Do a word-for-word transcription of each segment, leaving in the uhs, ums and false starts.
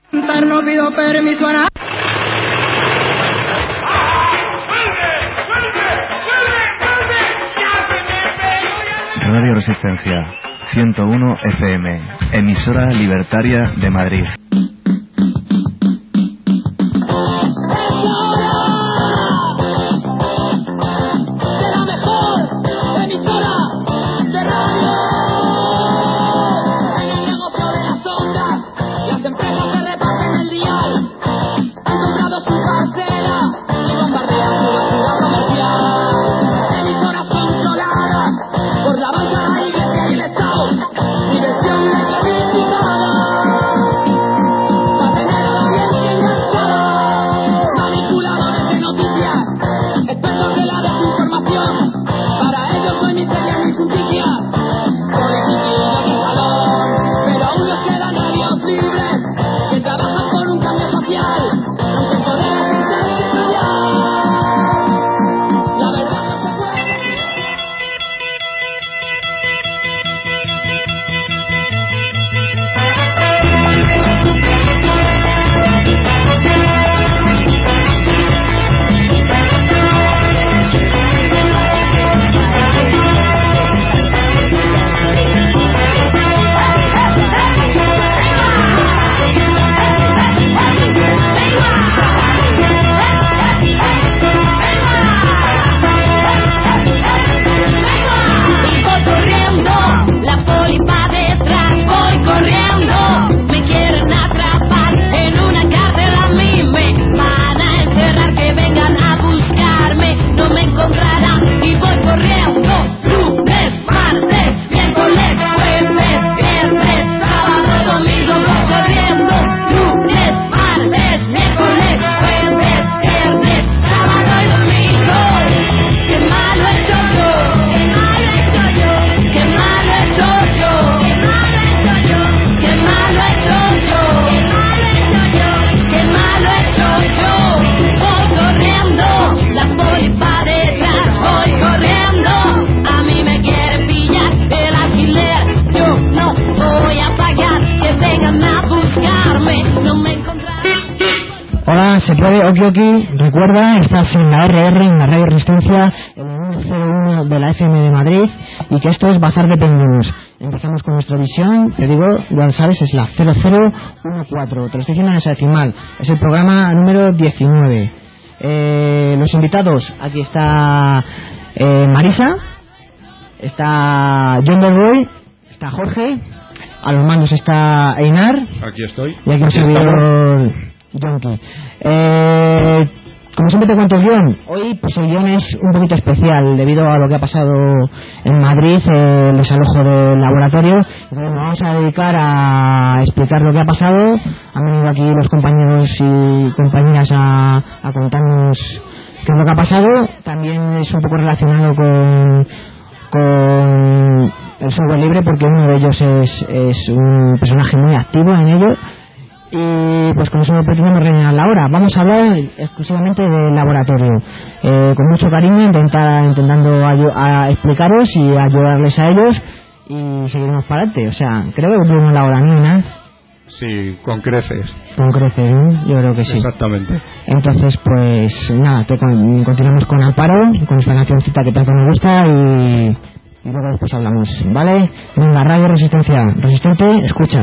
No pido permiso a nadie. Radio Resistencia, ciento uno F M, emisora libertaria de Madrid. Se puede, Oki Oki, recuerda, estás en la R R, en la Radio Resistencia, en el cero uno de la F M de Madrid, y que esto es Bazar de Penguins. Empezamos con nuestra visión, te digo, ya lo sabes, es la cero cero uno cuatro, te lo estoy diciendo en esa decimal, es el programa número diecinueve. Eh, los invitados, aquí está eh, Marisa, está John Delroy, está Jorge, a los mandos está Einar, aquí estoy, y aquí un servidor Yonki. Eh, como siempre te cuento el guión. Hoy pues el guión es un poquito especial debido a lo que ha pasado en Madrid, eh, el desalojo del laboratorio. Entonces nos vamos a dedicar a explicar lo que ha pasado. Han venido aquí los compañeros y compañeras a, a contarnos qué es lo que ha pasado. También es un poco relacionado con con el software libre, porque uno de ellos es, es un personaje muy activo en ello. Y pues con eso pretendemos rellenar la hora. Vamos a hablar exclusivamente del laboratorio, eh, con mucho cariño, intentar, intentando ayu- a explicaros y ayudarles a ellos, y seguiremos para adelante. O sea, creo que cumplimos la hora, ¿no? ¿no? Sí, con creces. Con creces, ¿no? Yo creo que sí. Exactamente. Entonces, pues nada, te con, continuamos con Amparo, con esta cancioncita que tanto me gusta, y, y luego después hablamos, ¿vale? Venga, Radio Resistencia, resistente, escucha.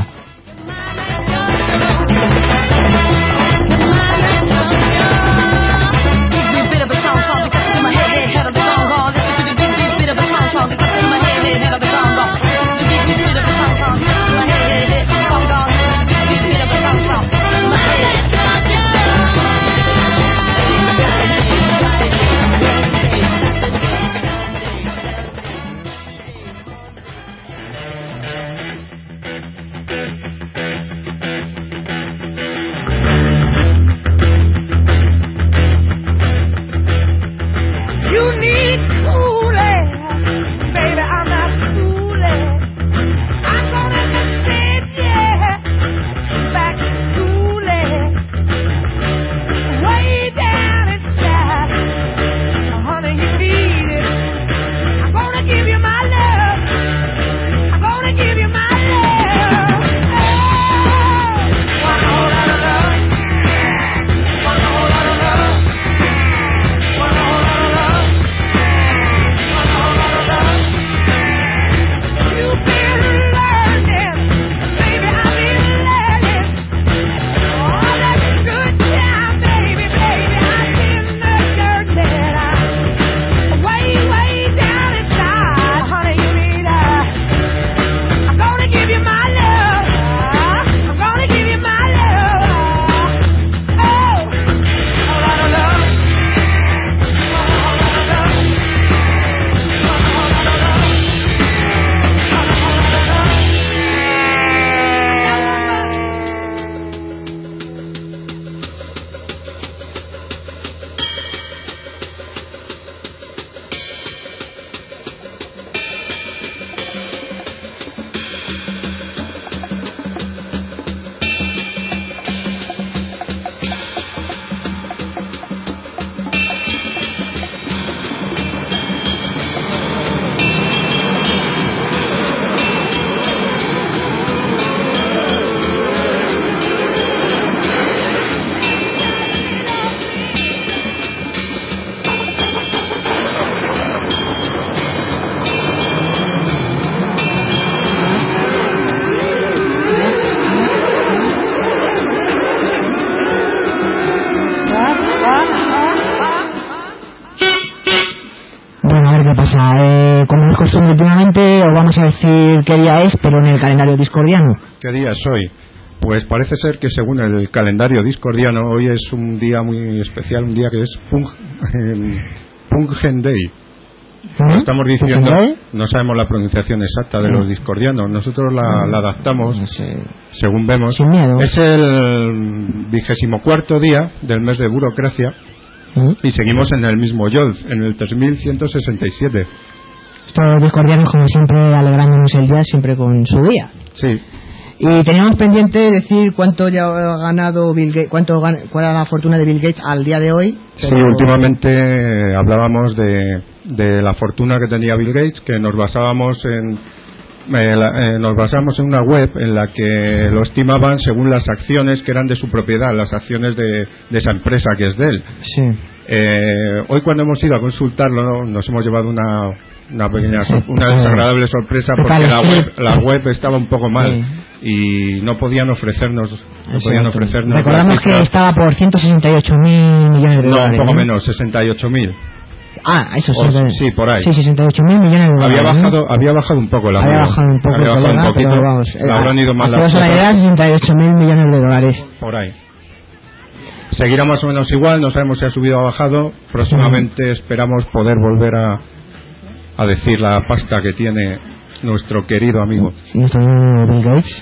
día es, pero en el calendario discordiano? ¿Qué día es hoy? Pues parece ser que según el calendario discordiano hoy es un día muy especial, un día que es Pung, eh, Pungen Day. Lo estamos diciendo, no sabemos la pronunciación exacta de los discordianos, nosotros la, la adaptamos según vemos. Es el vigésimo cuarto día del mes de burocracia y seguimos en el mismo Yod, en el tres mil ciento sesenta y siete. Estos discordianos, como siempre, alegrándonos el día, siempre con su día. Sí. Y teníamos pendiente decir cuánto ya ha ganado Bill Gates, cuánto cuál era la fortuna de Bill Gates al día de hoy. Pero... Sí, últimamente hablábamos de, de la fortuna que tenía Bill Gates, que nos basábamos en eh, la, eh, nos basamos en una web en la que lo estimaban según las acciones que eran de su propiedad, las acciones de, de esa empresa que es de él. Sí. Eh, hoy cuando hemos ido a consultarlo nos hemos llevado una una pequeña una desagradable sorpresa porque la web la web estaba un poco mal y no podían ofrecernos no podían ofrecernos recordamos que estaba por ciento sesenta y ocho mil millones de no, dólares un poco ¿no? menos, sesenta y ocho mil. Ah, eso sí. O, sí, por ahí. Sí, sesenta y ocho mil millones de dólares. Había bajado, ¿no? había bajado un poco la Había bajado un poco, había bajado colega, un poquito. Pero vamos, la habrán ido mal las cosas. sesenta y ocho mil millones de dólares. Por ahí. Seguirá más o menos igual, no sabemos si ha subido o ha bajado. Próximamente sí. Esperamos poder volver a, a decir la pasta que tiene nuestro querido amigo. Nuestro amigo Bill Gates.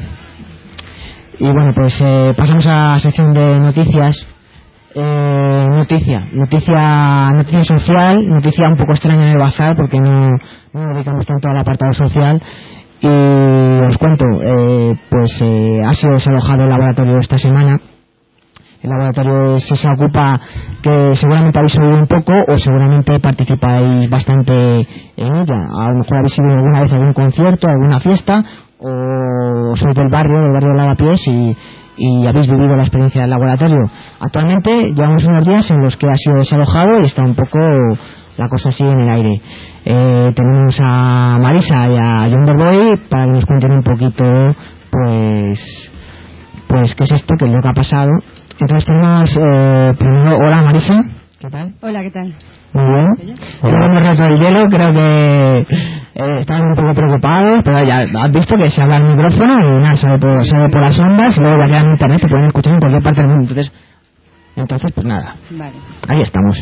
Y bueno, pues eh, pasamos a la sección de noticias. Eh, noticia, noticia, noticia social, noticia un poco extraña en el bazar porque no, no dedicamos tanto al apartado social. Y os cuento, eh, pues eh, ha sido desalojado el laboratorio esta semana. El laboratorio se, se ocupa, que seguramente habéis oído un poco o seguramente participáis bastante en ella. A lo mejor habéis ido alguna vez a algún concierto, a alguna fiesta, o sois del barrio, del barrio de Lavapiés y, y habéis vivido la experiencia del laboratorio. Actualmente llevamos unos días en los que ha sido desalojado y está un poco la cosa así en el aire. Eh, tenemos a Marisa y a John Boy para que nos cuenten un poquito, pues, pues qué es esto, qué es lo que ha pasado. Entonces tenemos eh, primero, hola Marisa, ¿qué tal? Hola, ¿qué tal? Muy bien. Hola. Hemos roto el hielo, creo que eh, estaban un poco preocupados, pero ya has visto que se habla el micrófono y nada, sale por, sale por las ondas y luego ya queda en internet, te pueden escuchar en cualquier parte del mundo. Entonces, entonces pues nada, vale. Ahí estamos.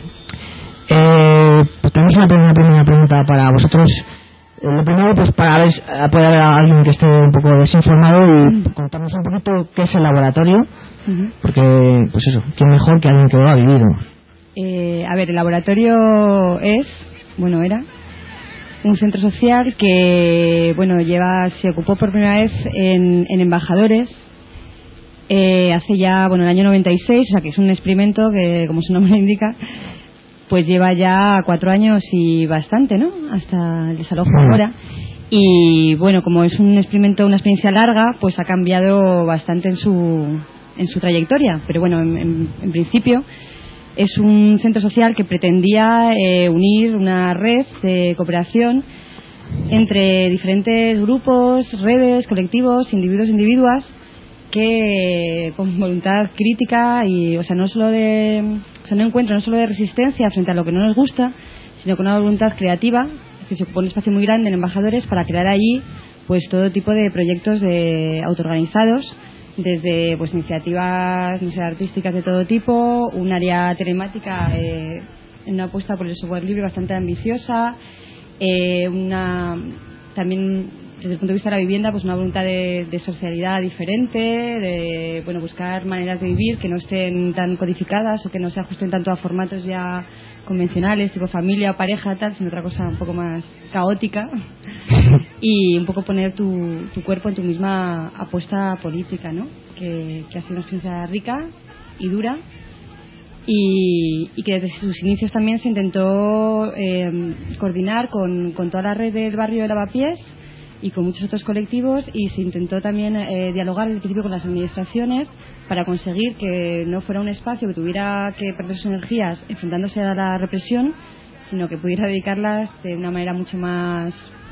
eh, pues tenemos una primera, primera pregunta para vosotros. Eh, lo primero, pues para ver, poder haber a alguien que esté un poco desinformado y contarnos un poquito qué es el laboratorio, uh-huh. Porque, pues eso, quién mejor que alguien que lo ha vivido. Eh, a ver, el laboratorio es, bueno, era un centro social que, bueno, lleva, se ocupó por primera vez en, en Embajadores eh, hace ya, bueno, el año noventa y seis, o sea que es un experimento que, como su nombre indica, pues lleva ya cuatro años y bastante, ¿no? Hasta el desalojo ahora. Y bueno, como es un experimento, una experiencia larga, pues ha cambiado bastante en su en su trayectoria. Pero bueno, en, en, en principio es un centro social que pretendía eh, unir una red de cooperación entre diferentes grupos, redes, colectivos, individuos e individuas que con voluntad crítica y, o sea, no solo de, o sea, no encuentro no solo de resistencia frente a lo que no nos gusta, sino con una voluntad creativa, que se ocupó un espacio muy grande en Embajadores para crear allí pues todo tipo de proyectos de autoorganizados, desde pues iniciativas, no sé, artísticas de todo tipo, un área telemática eh, en una apuesta por el software libre bastante ambiciosa, eh, una también desde el punto de vista de la vivienda, pues una voluntad de, de socialidad diferente, de bueno buscar maneras de vivir que no estén tan codificadas o que no se ajusten tanto a formatos ya convencionales, tipo familia o pareja, tal, sino otra cosa un poco más caótica y un poco poner tu, tu cuerpo en tu misma apuesta política, ¿no? Que, que ha sido una experiencia rica y dura y, y que desde sus inicios también se intentó eh, coordinar con, con toda la red del barrio de Lavapiés y con muchos otros colectivos, y se intentó también eh, dialogar desde el principio con las administraciones para conseguir que no fuera un espacio que tuviera que perder sus energías enfrentándose a la represión, sino que pudiera dedicarlas de una manera mucho más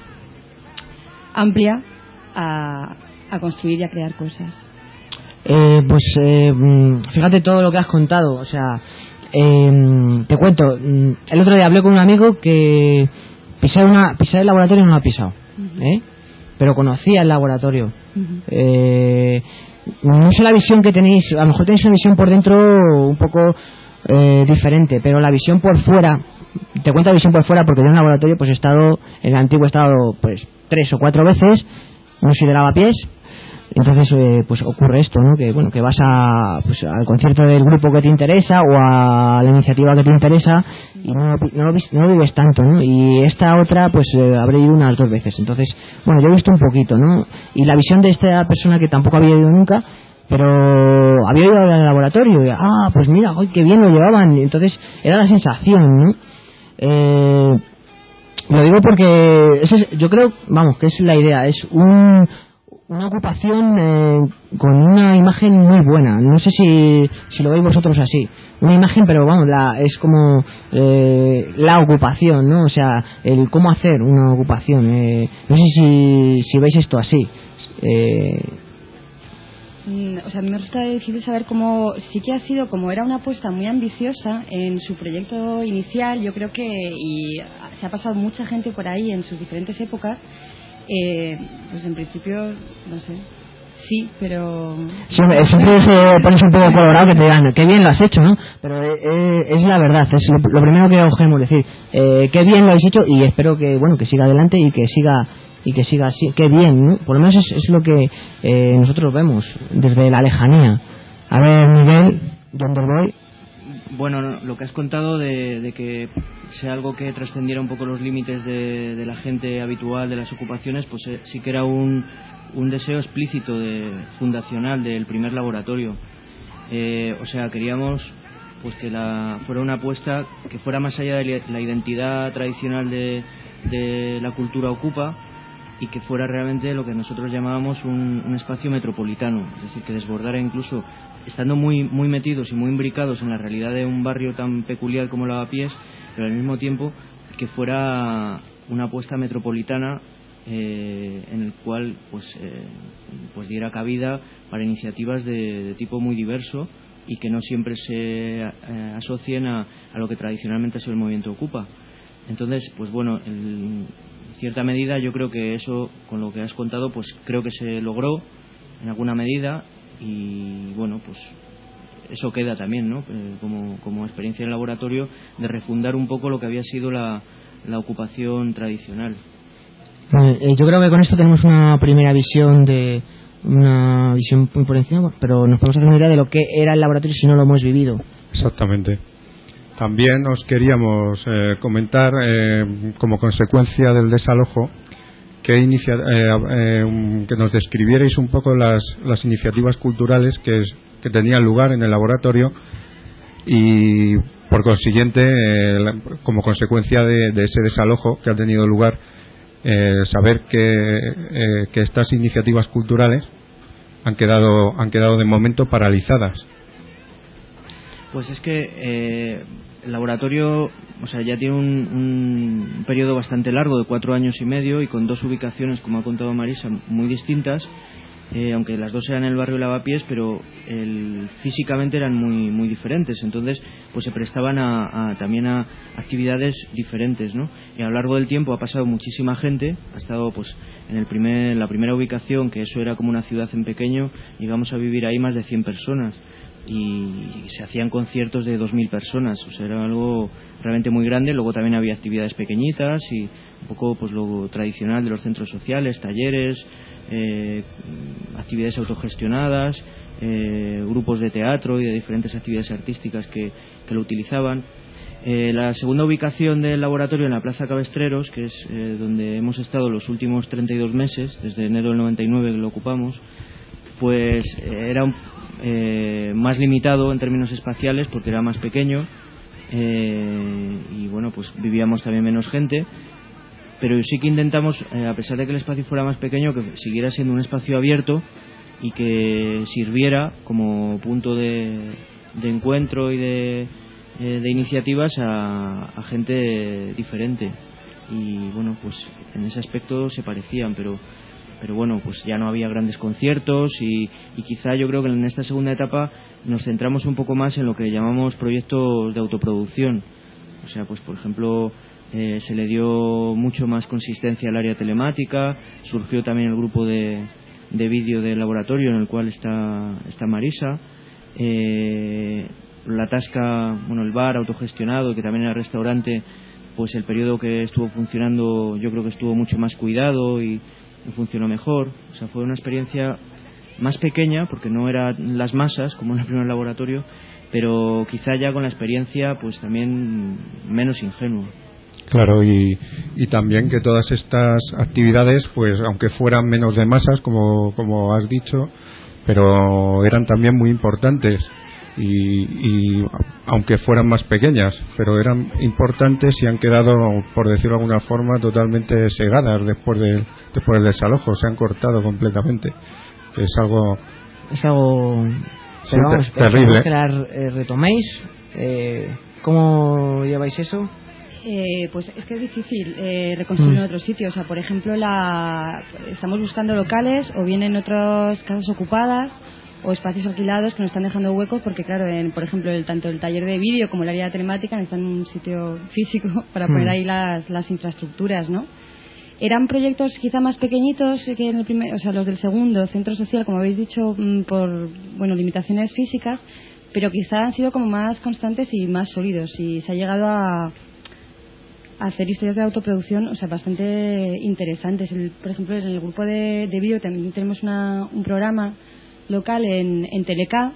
amplia a, a construir y a crear cosas. Eh, pues eh, fíjate todo lo que has contado, o sea, eh, te cuento, el otro día hablé con un amigo que pisar, una, pisar el laboratorio no lo ha pisado, ¿eh? pero conocía el laboratorio. Uh-huh. Eh, no sé la visión que tenéis, a lo mejor tenéis una visión por dentro un poco eh, diferente, pero la visión por fuera, te cuento la visión por fuera porque yo en el laboratorio pues he estado, en el antiguo he estado pues tres o cuatro veces, no soy de Lavapiés. Entonces eh, pues ocurre esto, ¿no? Que bueno, que vas a pues, al concierto del grupo que te interesa o a la iniciativa que te interesa y no, no, lo, no lo vives tanto, ¿no? Y esta otra pues eh, habré ido unas dos veces. Entonces, bueno, yo he visto un poquito, ¿no? Y la visión de esta persona que tampoco había ido nunca, pero había ido al laboratorio y, ah, pues mira, ¡ay, qué bien lo llevaban! Entonces era la sensación, ¿no? Eh, lo digo porque ese es, yo creo, vamos, que es la idea, es un una ocupación eh, con una imagen muy buena. No sé si, si lo veis vosotros así. Una imagen, pero vamos, la, es como eh, la ocupación, ¿no? O sea, el cómo hacer una ocupación. Eh, no sé si, si veis esto así. Eh, O sea, a mí me gusta decir saber cómo sí que ha sido, como era una apuesta muy ambiciosa en su proyecto inicial, yo creo que, y se ha pasado mucha gente por ahí en sus diferentes épocas, eh, pues en principio, no sé, sí, pero... Sí, siempre se pones un poco colorado que te digan, qué bien lo has hecho, ¿no? Pero eh, es la verdad, es lo, lo primero que cogemos, decir, eh, qué bien lo habéis hecho y espero que, bueno, que siga adelante y que siga y que siga así, qué bien, ¿no? Por lo menos es, es lo que eh, nosotros vemos desde la lejanía. A ver, Miguel, ¿dónde voy? Bueno, no, lo que has contado de, de que sea algo que trascendiera un poco los límites de, de la gente habitual, de las ocupaciones, pues eh, sí que era un, un deseo explícito de, fundacional del primer laboratorio. Eh, o sea, queríamos pues que la, fuera una apuesta que fuera más allá de la identidad tradicional de, de la cultura ocupa y que fuera realmente lo que nosotros llamábamos un, un espacio metropolitano, es decir, que desbordara incluso, estando muy muy metidos y muy imbricados en la realidad de un barrio tan peculiar como Lavapiés, pero al mismo tiempo que fuera una apuesta metropolitana eh, en el cual pues eh, pues diera cabida para iniciativas de, de tipo muy diverso y que no siempre se eh, asocien a, a lo que tradicionalmente ha sido el movimiento Ocupa. Entonces, pues bueno, en cierta medida yo creo que eso, con lo que has contado, pues creo que se logró en alguna medida y bueno, pues eso queda también, ¿no? Eh, como, como experiencia en laboratorio de refundar un poco lo que había sido la, la ocupación tradicional. Eh, yo creo que con esto tenemos una primera visión de una visión muy por encima, pero nos podemos hacer una idea de lo que era el laboratorio si no lo hemos vivido. Exactamente. También os queríamos eh, comentar, eh, como consecuencia del desalojo, que, inicia, eh, eh, que nos describierais un poco las, las iniciativas culturales que, que tenían lugar en el laboratorio y, por consiguiente, eh, la, como consecuencia de, de ese desalojo que ha tenido lugar, eh, saber que, eh, que estas iniciativas culturales han quedado, han quedado de momento paralizadas. Pues es que eh, el laboratorio, o sea, ya tiene un, un periodo bastante largo de cuatro años y medio y con dos ubicaciones, como ha contado Marisa, muy distintas, eh, aunque las dos eran en el barrio Lavapiés, pero el, físicamente eran muy muy diferentes. Entonces, pues se prestaban a, a, también a actividades diferentes, ¿no? Y a lo largo del tiempo ha pasado muchísima gente, ha estado pues en el primer, la primera ubicación, que eso era como una ciudad en pequeño, llegamos a vivir ahí más de cien personas. Y se hacían conciertos de dos mil personas, o sea, era algo realmente muy grande. Luego también había actividades pequeñitas y un poco pues lo tradicional de los centros sociales, talleres, eh, actividades autogestionadas, eh, grupos de teatro y de diferentes actividades artísticas que, que lo utilizaban. Eh, la segunda ubicación del laboratorio en la Plaza Cabestreros, que es eh, donde hemos estado los últimos treinta y dos meses, desde enero del noventa y nueve que lo ocupamos, pues eh, era un Eh, más limitado en términos espaciales porque era más pequeño eh, y bueno, pues vivíamos también menos gente, pero sí que intentamos, eh, a pesar de que el espacio fuera más pequeño, que siguiera siendo un espacio abierto y que sirviera como punto de, de encuentro y de, eh, de iniciativas a, a gente diferente. Y bueno, pues en ese aspecto se parecían, pero pero bueno, pues ya no había grandes conciertos y, y quizá yo creo que en esta segunda etapa nos centramos un poco más en lo que llamamos proyectos de autoproducción. O sea, pues por ejemplo, eh, se le dio mucho más consistencia al área telemática, surgió también el grupo de, de vídeo del laboratorio en el cual está, está Marisa, eh, la tasca, bueno, el bar autogestionado, que también era restaurante, pues el periodo que estuvo funcionando yo creo que estuvo mucho más cuidado y, y funcionó mejor. O sea, fue una experiencia más pequeña porque no eran las masas como en el primer laboratorio, pero quizá ya con la experiencia pues también menos ingenua. Claro, y, y también que todas estas actividades, pues aunque fueran menos de masas, como, como has dicho, pero eran también muy importantes. Y, y aunque fueran más pequeñas, pero eran importantes y han quedado, por decirlo de alguna forma, totalmente cegadas después del después del desalojo, se han cortado completamente. Es algo es algo sí, pero vamos, ter- terrible. que la eh, retoméis. Eh, ¿Cómo lleváis eso? Eh, pues es que es difícil eh, reconstruir Mm. en otros sitios. O sea, por ejemplo, la, estamos buscando locales o bien en otras casas ocupadas o espacios alquilados que nos están dejando huecos porque, claro, en, por ejemplo, el, tanto el taller de vídeo como el área telemática necesitan un sitio físico para poner Mm. ahí las, las infraestructuras, ¿no? Eran proyectos quizá más pequeñitos que en el primer, o sea, los del segundo, centro social, como habéis dicho, mm, por, bueno, limitaciones físicas, pero quizá han sido como más constantes y más sólidos y se ha llegado a hacer historias de autoproducción, o sea, bastante interesantes. El, por ejemplo, en el grupo de, de vídeo también tenemos una, un programa local en, en Teleca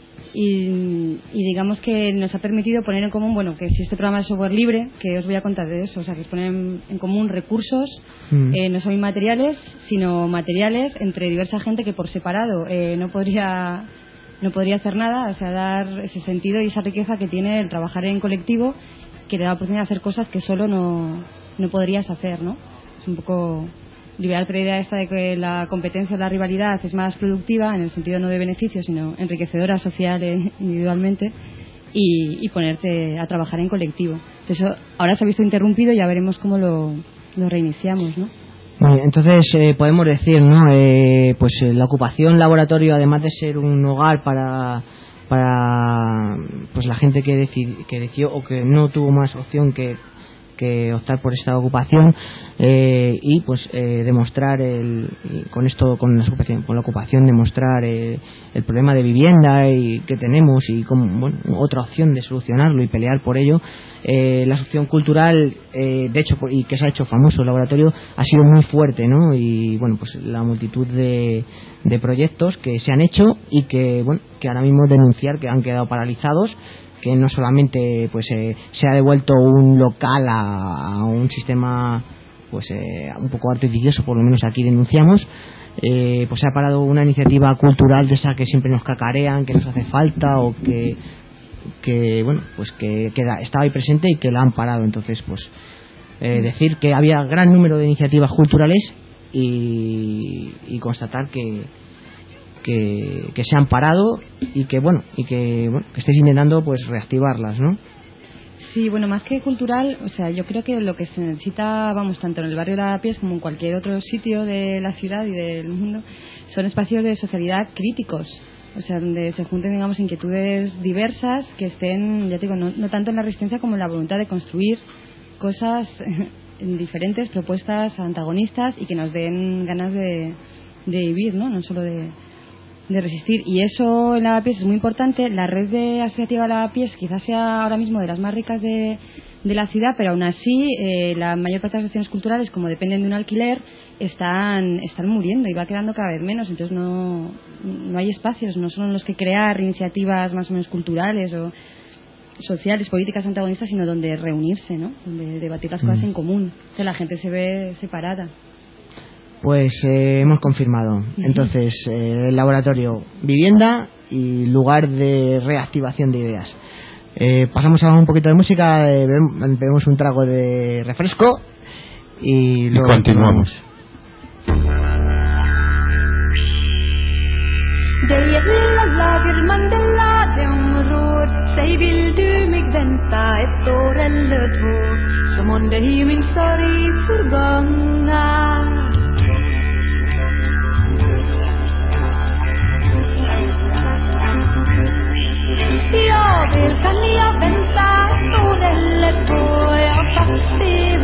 y, y digamos que nos ha permitido poner en común, bueno, que si este programa es software libre, que os voy a contar de eso, o sea, que es poner en, en común recursos, Mm. eh, no solo inmateriales, sino materiales entre diversa gente que por separado eh, no podría no podría hacer nada, o sea, dar ese sentido y esa riqueza que tiene el trabajar en colectivo, que te da la oportunidad de hacer cosas que solo no, no podrías hacer, ¿no? Es un poco liberar la idea esta de que la competencia o la rivalidad es más productiva, en el sentido no de beneficio, sino enriquecedora social e individualmente, y, y ponerte a trabajar en colectivo. Entonces, ahora se ha visto interrumpido y ya veremos cómo lo, lo reiniciamos, ¿no? Muy bien, entonces eh, podemos decir, ¿no? Eh, pues eh, la ocupación laboratorio, además de ser un hogar para para pues la gente que decidi, que decidió o que no tuvo más opción que que optar por esta ocupación, eh, y pues eh, demostrar el, con esto con la ocupación, con la ocupación demostrar eh, el problema de vivienda y que tenemos y como bueno, otra opción de solucionarlo y pelear por ello. Eh, la asociación cultural, eh, de hecho, y que se ha hecho famoso el laboratorio, ha sido muy fuerte, ¿no? Y bueno, pues la multitud de, de proyectos que se han hecho y que bueno, que ahora mismo denunciar que han quedado paralizados, que no solamente pues eh, se ha devuelto un local a, a un sistema pues eh, un poco artificioso, por lo menos aquí denunciamos, eh, pues se ha parado una iniciativa cultural de esa que siempre nos cacarean, que nos hace falta o que que bueno pues que, que estaba ahí presente y que la han parado. Entonces pues eh, decir que había gran número de iniciativas culturales y, y constatar que Que, que se han parado y que bueno y que bueno que estéis intentando pues reactivarlas, ¿no? Sí, bueno, más que cultural, o sea, yo creo que lo que se necesita, vamos, tanto en el barrio de Lavapiés como en cualquier otro sitio de la ciudad y del mundo, son espacios de socialidad críticos, o sea, donde se junten, digamos, inquietudes diversas que estén, ya te digo, no, no tanto en la resistencia como en la voluntad de construir cosas en diferentes propuestas antagonistas y que nos den ganas de, de vivir, ¿no? No solo de de resistir, y eso en Lavapiés es muy importante. La red de asociativa Lavapiés quizás sea ahora mismo de las más ricas de, de la ciudad, pero aún así eh, la mayor parte de las asociaciones culturales, como dependen de un alquiler, están están muriendo y va quedando cada vez menos. Entonces no no hay espacios, no son los que crear iniciativas más o menos culturales o sociales, políticas antagonistas, sino donde reunirse, ¿no? Donde debatir las cosas Mm. en común, que la gente se ve separada. Pues eh, hemos confirmado. Entonces, eh, el laboratorio, vivienda y lugar de reactivación de ideas. Eh, pasamos a un poquito de música, eh, bebemos un trago de refresco y, y luego continuamos. Jag vill kan jag vänta så det lätt på jag fast i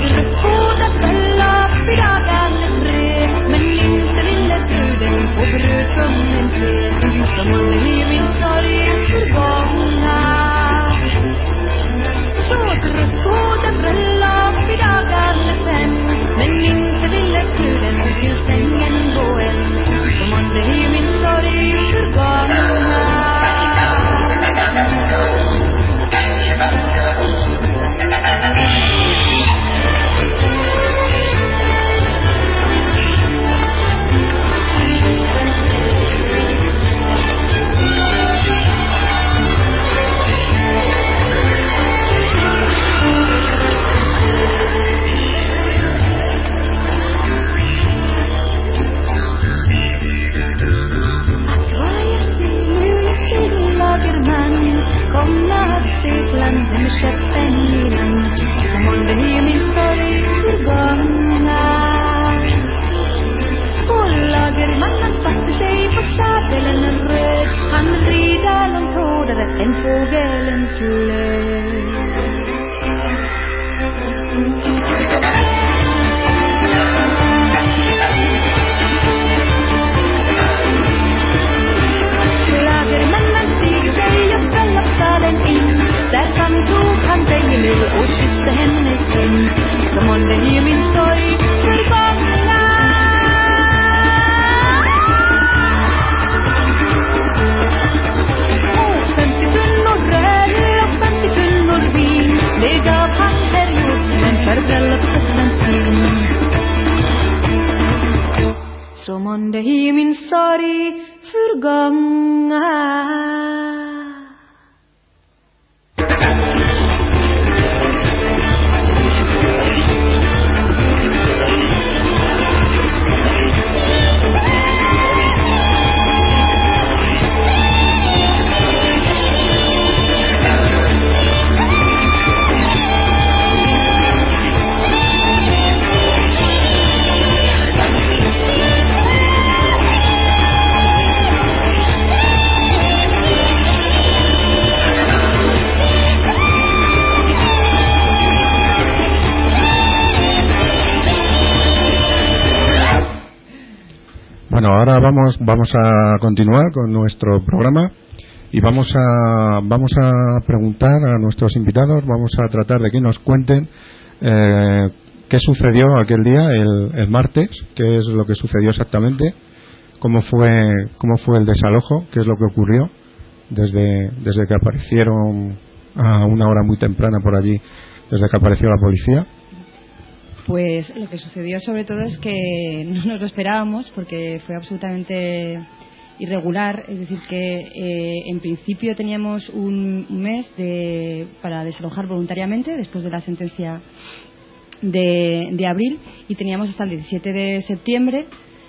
Bueno, ahora vamos vamos a continuar con nuestro programa y vamos a vamos a preguntar a nuestros invitados, vamos a tratar de que nos cuenten eh, qué sucedió aquel día, el, el martes, qué es lo que sucedió exactamente, cómo fue cómo fue el desalojo, qué es lo que ocurrió desde desde que aparecieron a una hora muy temprana por allí, desde que apareció la policía. Pues lo que sucedió sobre todo es que no nos lo esperábamos porque fue absolutamente irregular, es decir que eh, en principio teníamos un mes de, para desalojar voluntariamente después de la sentencia de, de abril y teníamos hasta el diecisiete de septiembre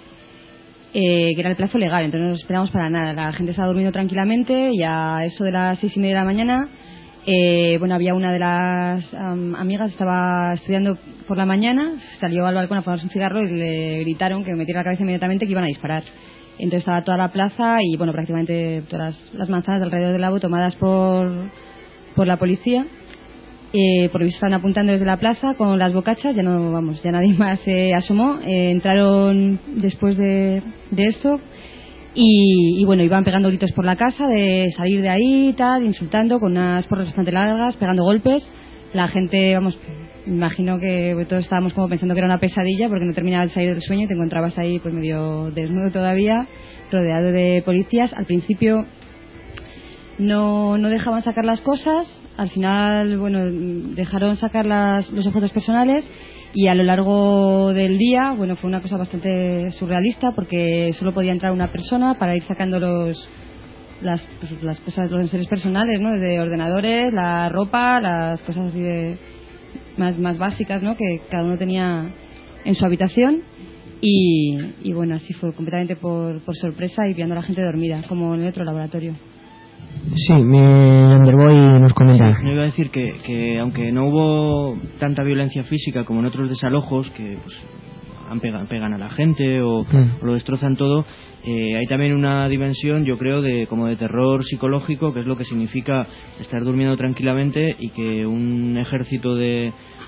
eh, que era el plazo legal, entonces no nos esperábamos para nada, la gente estaba durmiendo tranquilamente y a eso de las seis y media de la mañana Eh, bueno, había una de las um, amigas estaba estudiando por la mañana, salió al balcón a fumarse un cigarro y le gritaron que metiera la cabeza inmediatamente que iban a disparar. Entonces estaba toda la plaza y bueno, prácticamente todas las, las manzanas de alrededor del lago tomadas por, por la policía. Eh, por lo visto estaban apuntando desde la plaza con las bocachas, ya no, vamos, ya nadie más se eh, asomó. Eh, entraron después de, de esto. Y, y bueno, iban pegando gritos por la casa de salir de ahí, tal, insultando con unas porras bastante largas, pegando golpes. La gente, vamos, me imagino que todos estábamos como pensando que era una pesadilla porque no terminaba de salir del sueño y te encontrabas ahí pues medio desnudo todavía, rodeado de policías. Al principio no, no dejaban sacar las cosas, al final, bueno, dejaron sacar las, los objetos personales. Y a lo largo del día, bueno, fue una cosa bastante surrealista porque solo podía entrar una persona para ir sacando los las, pues, las cosas, los enseres personales, ¿no? Desde ordenadores, la ropa, las cosas así de más, más básicas, ¿no? Que cada uno tenía en su habitación. Y, y bueno, así fue completamente por, por sorpresa y pillando a la gente dormida, como en el otro laboratorio. Sí, mi Underboy nos comenta. Sí, yo iba a decir que, que aunque no hubo tanta violencia física como en otros desalojos, que pues, han pegan, pegan a la gente o, Mm. o lo destrozan todo. Eh, hay también una dimensión, yo creo, de como de terror psicológico, que es lo que significa estar durmiendo tranquilamente y que un ejército de,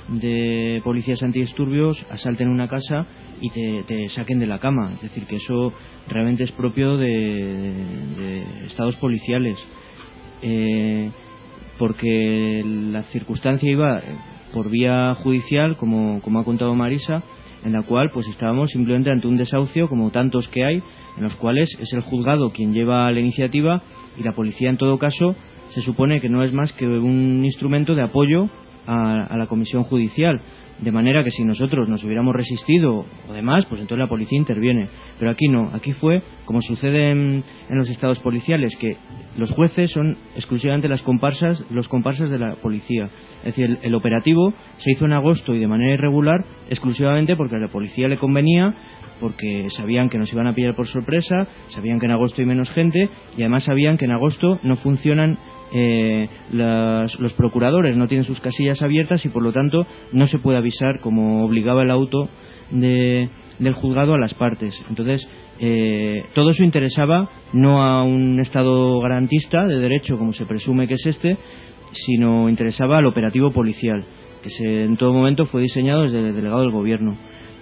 de policías antidisturbios asalten una casa y te, te saquen de la cama. Es decir, que eso realmente es propio de, de, de estados policiales. Eh, porque la circunstancia iba por vía judicial, como, como ha contado Marisa, en la cual pues estábamos simplemente ante un desahucio, como tantos que hay, en los cuales es el juzgado quien lleva la iniciativa y la policía, en todo caso, se supone que no es más que un instrumento de apoyo a, a la comisión judicial. De manera que si nosotros nos hubiéramos resistido o demás, pues entonces la policía interviene. Pero aquí no, aquí fue, como sucede en, en los estados policiales, que los jueces son exclusivamente las comparsas, los comparsas de la policía. Es decir, el, el operativo se hizo en agosto y de manera irregular, exclusivamente porque a la policía le convenía, porque sabían que nos iban a pillar por sorpresa, sabían que en agosto hay menos gente y además sabían que en agosto no funcionan Eh, las, los procuradores, no tienen sus casillas abiertas y por lo tanto no se puede avisar como obligaba el auto de, del juzgado a las partes. Entonces eh, todo eso interesaba no a un Estado garantista de derecho como se presume que es este, sino interesaba al operativo policial, que se, en todo momento fue diseñado desde el delegado del gobierno.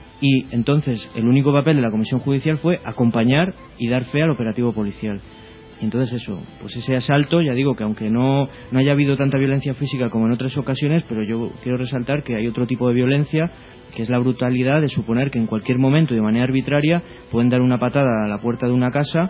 Y entonces el único papel de la comisión judicial fue acompañar y dar fe al operativo policial. Entonces eso, pues ese asalto, ya digo que aunque no, no haya habido tanta violencia física como en otras ocasiones, pero yo quiero resaltar que hay otro tipo de violencia, que es la brutalidad de suponer que en cualquier momento, de manera arbitraria, pueden dar una patada a la puerta de una casa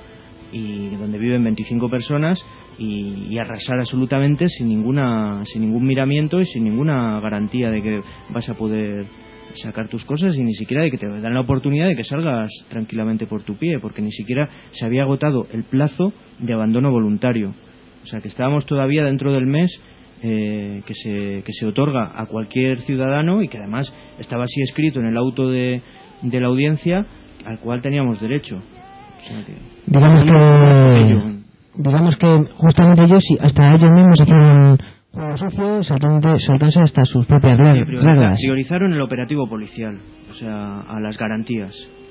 y donde viven veinticinco personas y, y arrasar absolutamente sin ninguna, sin ningún miramiento y sin ninguna garantía de que vas a poder sacar tus cosas y ni siquiera de que te dan la oportunidad de que salgas tranquilamente por tu pie, porque ni siquiera se había agotado el plazo de abandono voluntario. O sea que estábamos todavía dentro del mes eh, que, se, que se otorga a cualquier ciudadano y que además estaba así escrito en el auto de, de la audiencia al cual teníamos derecho. O sea que, digamos que digamos que justamente ellos hasta ellos mismos hicieron juego sucio, saltándose, saltándose hasta sus propias reglas. Priorizaron, priorizaron el operativo policial, o sea, a las garantías.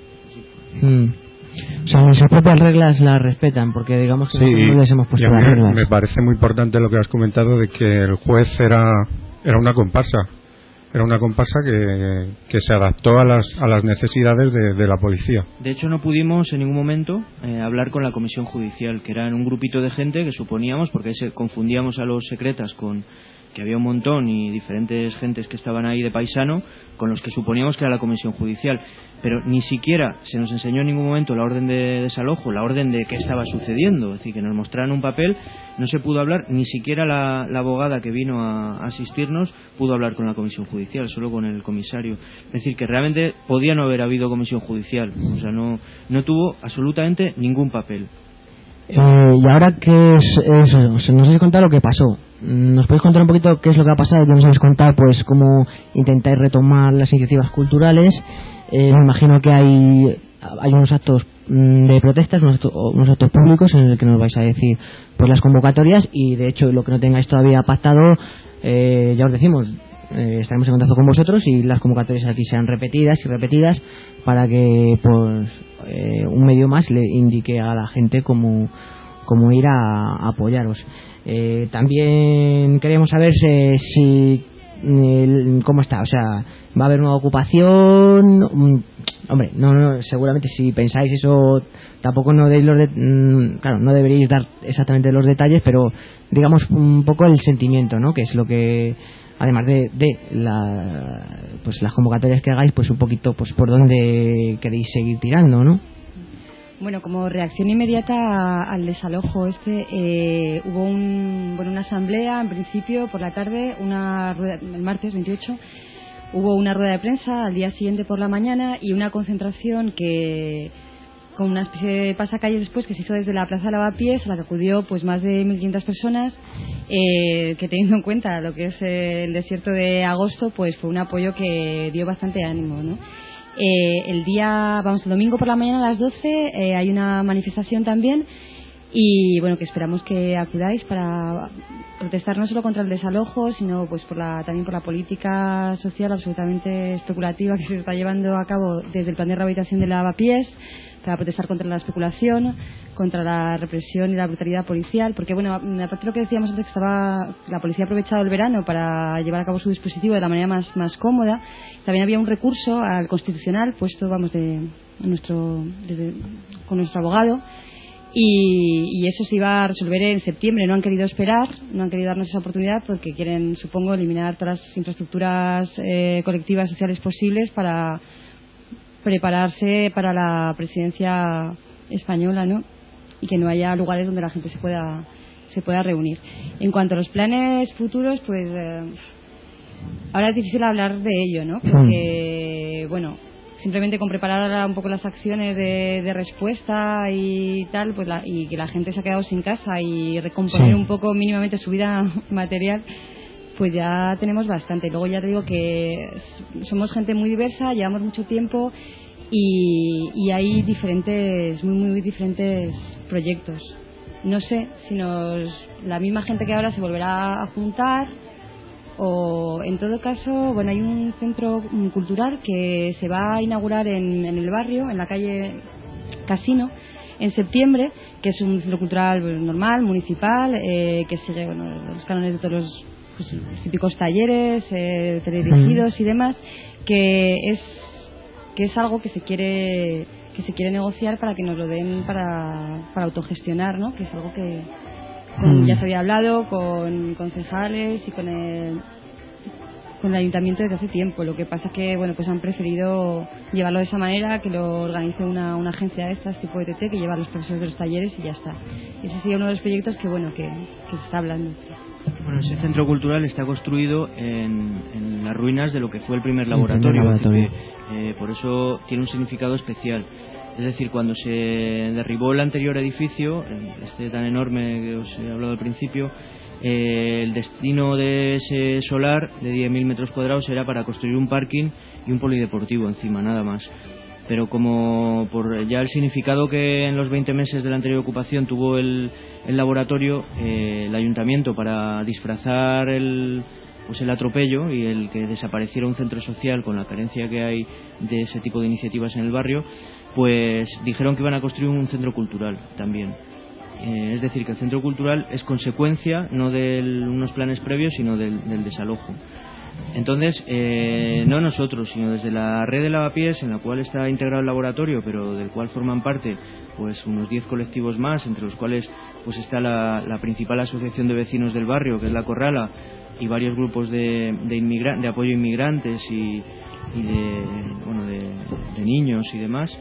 Mm. O sea, ni sus propias reglas las respetan, porque digamos que sí, no les hemos puesto las reglas. Me parece muy importante lo que has comentado de que el juez era era una comparsa, era una comparsa que, que se adaptó a las a las necesidades de, de la policía. De hecho, no pudimos en ningún momento eh, hablar con la comisión judicial, que eran un grupito de gente que suponíamos, porque ahí se confundíamos a los secretas con que había un montón y diferentes gentes que estaban ahí de paisano, con los que suponíamos que era la comisión judicial. Pero ni siquiera se nos enseñó en ningún momento la orden de desalojo, la orden de qué estaba sucediendo. Es decir, que nos mostraran un papel, no se pudo hablar, ni siquiera la, la abogada que vino a asistirnos pudo hablar con la comisión judicial, solo con el comisario. Es decir, que realmente podía no haber habido comisión judicial. O sea, no, no tuvo absolutamente ningún papel. Eh, y ahora que es, es, nos habéis contado lo que pasó, ¿nos podéis contar un poquito qué es lo que ha pasado? Ya nos habéis contado pues cómo intentáis retomar las iniciativas culturales. Eh, me imagino que hay hay unos actos mmm, de protestas, unos actos, unos actos públicos en el que nos vais a decir pues las convocatorias, y de hecho lo que no tengáis todavía pactado, eh, ya os decimos, eh, estaremos en contacto con vosotros y las convocatorias aquí sean repetidas y repetidas para que pues eh, un medio más le indique a la gente cómo, cómo ir a, a apoyaros. Eh, también queríamos saber eh, si el, cómo está, o sea, va a haber una ocupación. Um, hombre, no, no, seguramente si pensáis eso tampoco no deis los de, mm, claro, no deberíais dar exactamente los detalles, pero digamos un poco el sentimiento, ¿no? Que es lo que, además de, de la, pues las convocatorias que hagáis, pues un poquito pues por dónde queréis seguir tirando, ¿no? Bueno, como reacción inmediata al desalojo este, eh, hubo un, bueno, una asamblea en principio por la tarde, una rueda, el martes veintiocho, hubo una rueda de prensa al día siguiente por la mañana y una concentración que con una especie de pasacalles después que se hizo desde la Plaza Lavapiés, a la que acudió pues más de mil quinientas personas, eh, que teniendo en cuenta lo que es el desierto de agosto, pues fue un apoyo que dio bastante ánimo, ¿no? Eh, el día, vamos, el domingo por la mañana a las doce eh, hay una manifestación también y bueno, que esperamos que acudáis para protestar no solo contra el desalojo, sino pues por la, también por la política social absolutamente especulativa que se está llevando a cabo desde el plan de rehabilitación de Lavapiés, para protestar contra la especulación, contra la represión y la brutalidad policial, porque bueno, aparte de lo que decíamos antes, que estaba la policía ha aprovechado el verano para llevar a cabo su dispositivo de la manera más, más cómoda. También había un recurso al Constitucional puesto, vamos, de nuestro desde, con nuestro abogado, y, y eso se iba a resolver en septiembre. No han querido esperar, no han querido darnos esa oportunidad porque quieren, supongo, eliminar todas las infraestructuras eh, colectivas sociales posibles para prepararse para la presidencia española, ¿no? Y que no haya lugares donde la gente se pueda se pueda reunir. En cuanto a los planes futuros, pues eh, ahora es difícil hablar de ello, ¿no? Porque, bueno, simplemente con preparar un poco las acciones de, de respuesta y tal, pues la, y que la gente se ha quedado sin casa y recomponer sí. un poco mínimamente su vida material, pues ya tenemos bastante. Luego ya te digo que somos gente muy diversa, llevamos mucho tiempo y, y hay diferentes, muy muy diferentes proyectos. No sé si nos, la misma gente que ahora se volverá a juntar, o en todo caso, bueno, hay un centro cultural que se va a inaugurar en, en el barrio, en la calle Casino, en septiembre, que es un centro cultural normal, municipal, eh, que sigue, bueno, los cánones de todos los pues, los típicos talleres eh, teledirigidos y demás, que es que es algo que se quiere que se quiere negociar para que nos lo den para, para autogestionar, ¿no? Que es algo que con, ya se había hablado con concejales y con el con el ayuntamiento desde hace tiempo. Lo que pasa es que bueno, pues han preferido llevarlo de esa manera, que lo organice una, una agencia de estas tipo E T T, que lleva a los profesores de los talleres y ya está. Ese sería uno de los proyectos que bueno que, que se está hablando. Bueno, ese centro cultural está construido en, en las ruinas de lo que fue el primer laboratorio, el primer laboratorio. Que, eh, por eso tiene un significado especial. Es decir, cuando se derribó el anterior edificio, este tan enorme que os he hablado al principio, eh, el destino de ese solar de diez mil metros cuadrados era para construir un parking y un polideportivo encima, nada más. Pero como por ya el significado que en los veinte meses de la anterior ocupación tuvo el, el laboratorio, eh, el ayuntamiento, para disfrazar el, pues el atropello y el que desapareciera un centro social con la carencia que hay de ese tipo de iniciativas en el barrio, pues dijeron que iban a construir un centro cultural también. Eh, es decir, que el centro cultural es consecuencia no de unos planes previos, sino del, del desalojo. Entonces, eh, no nosotros, sino desde la red de Lavapiés, en la cual está integrado el laboratorio, pero del cual forman parte pues unos diez colectivos más, entre los cuales pues está la, la principal asociación de vecinos del barrio, que es la Corrala, y varios grupos de, de, inmigra- de apoyo a inmigrantes y, y de, bueno, de, de niños y demás.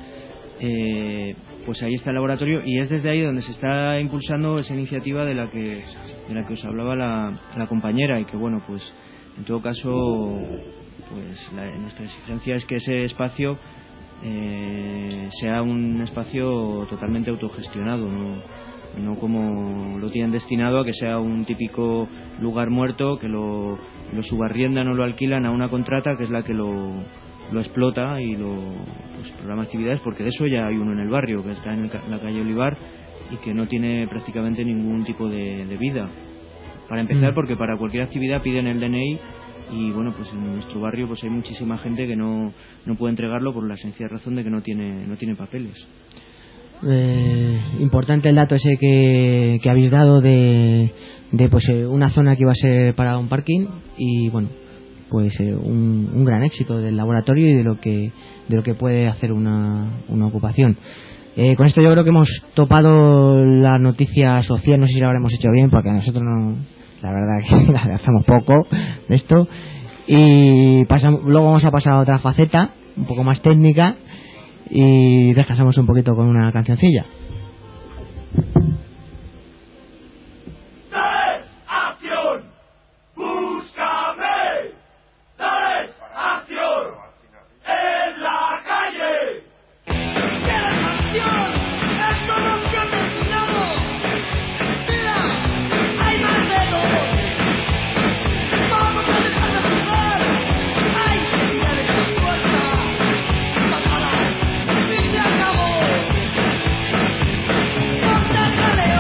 Eh, pues ahí está el laboratorio y es desde ahí donde se está impulsando esa iniciativa de la que de la que os hablaba la, la compañera, y que bueno, pues en todo caso, pues la, nuestra exigencia es que ese espacio eh, sea un espacio totalmente autogestionado, no, no como lo tienen destinado a que sea un típico lugar muerto que lo, lo subarriendan o lo alquilan a una contrata que es la que lo, lo explota y lo pues, programa actividades, porque de eso ya hay uno en el barrio que está en, el, en la calle Olivar y que no tiene prácticamente ningún tipo de, de vida. Para empezar, porque para cualquier actividad piden el D N I y bueno, pues en nuestro barrio pues hay muchísima gente que no, no puede entregarlo por la sencilla razón de que no tiene no tiene papeles. Eh, importante el dato ese que, que habéis dado de, de pues eh, una zona que iba a ser para un parking y bueno, pues eh, un, un gran éxito del laboratorio y de lo que de lo que puede hacer una, una ocupación. Eh, con esto yo creo que hemos topado la noticia social, no sé si lo habremos hecho bien porque a nosotros no, la verdad que hacemos poco de esto, y pasamos, luego vamos a pasar a otra faceta un poco más técnica y descansamos un poquito con una cancioncilla. Dale.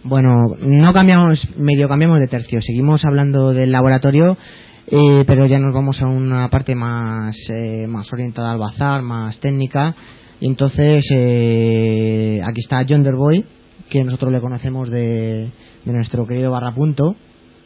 Bueno, no cambiamos, medio cambiamos de tercio. Seguimos hablando del laboratorio, eh, pero ya nos vamos a una parte más, eh, más orientada al bazar, más técnica. Y entonces, eh, aquí está Yonderboy, que nosotros le conocemos de, de nuestro querido Barrapunto.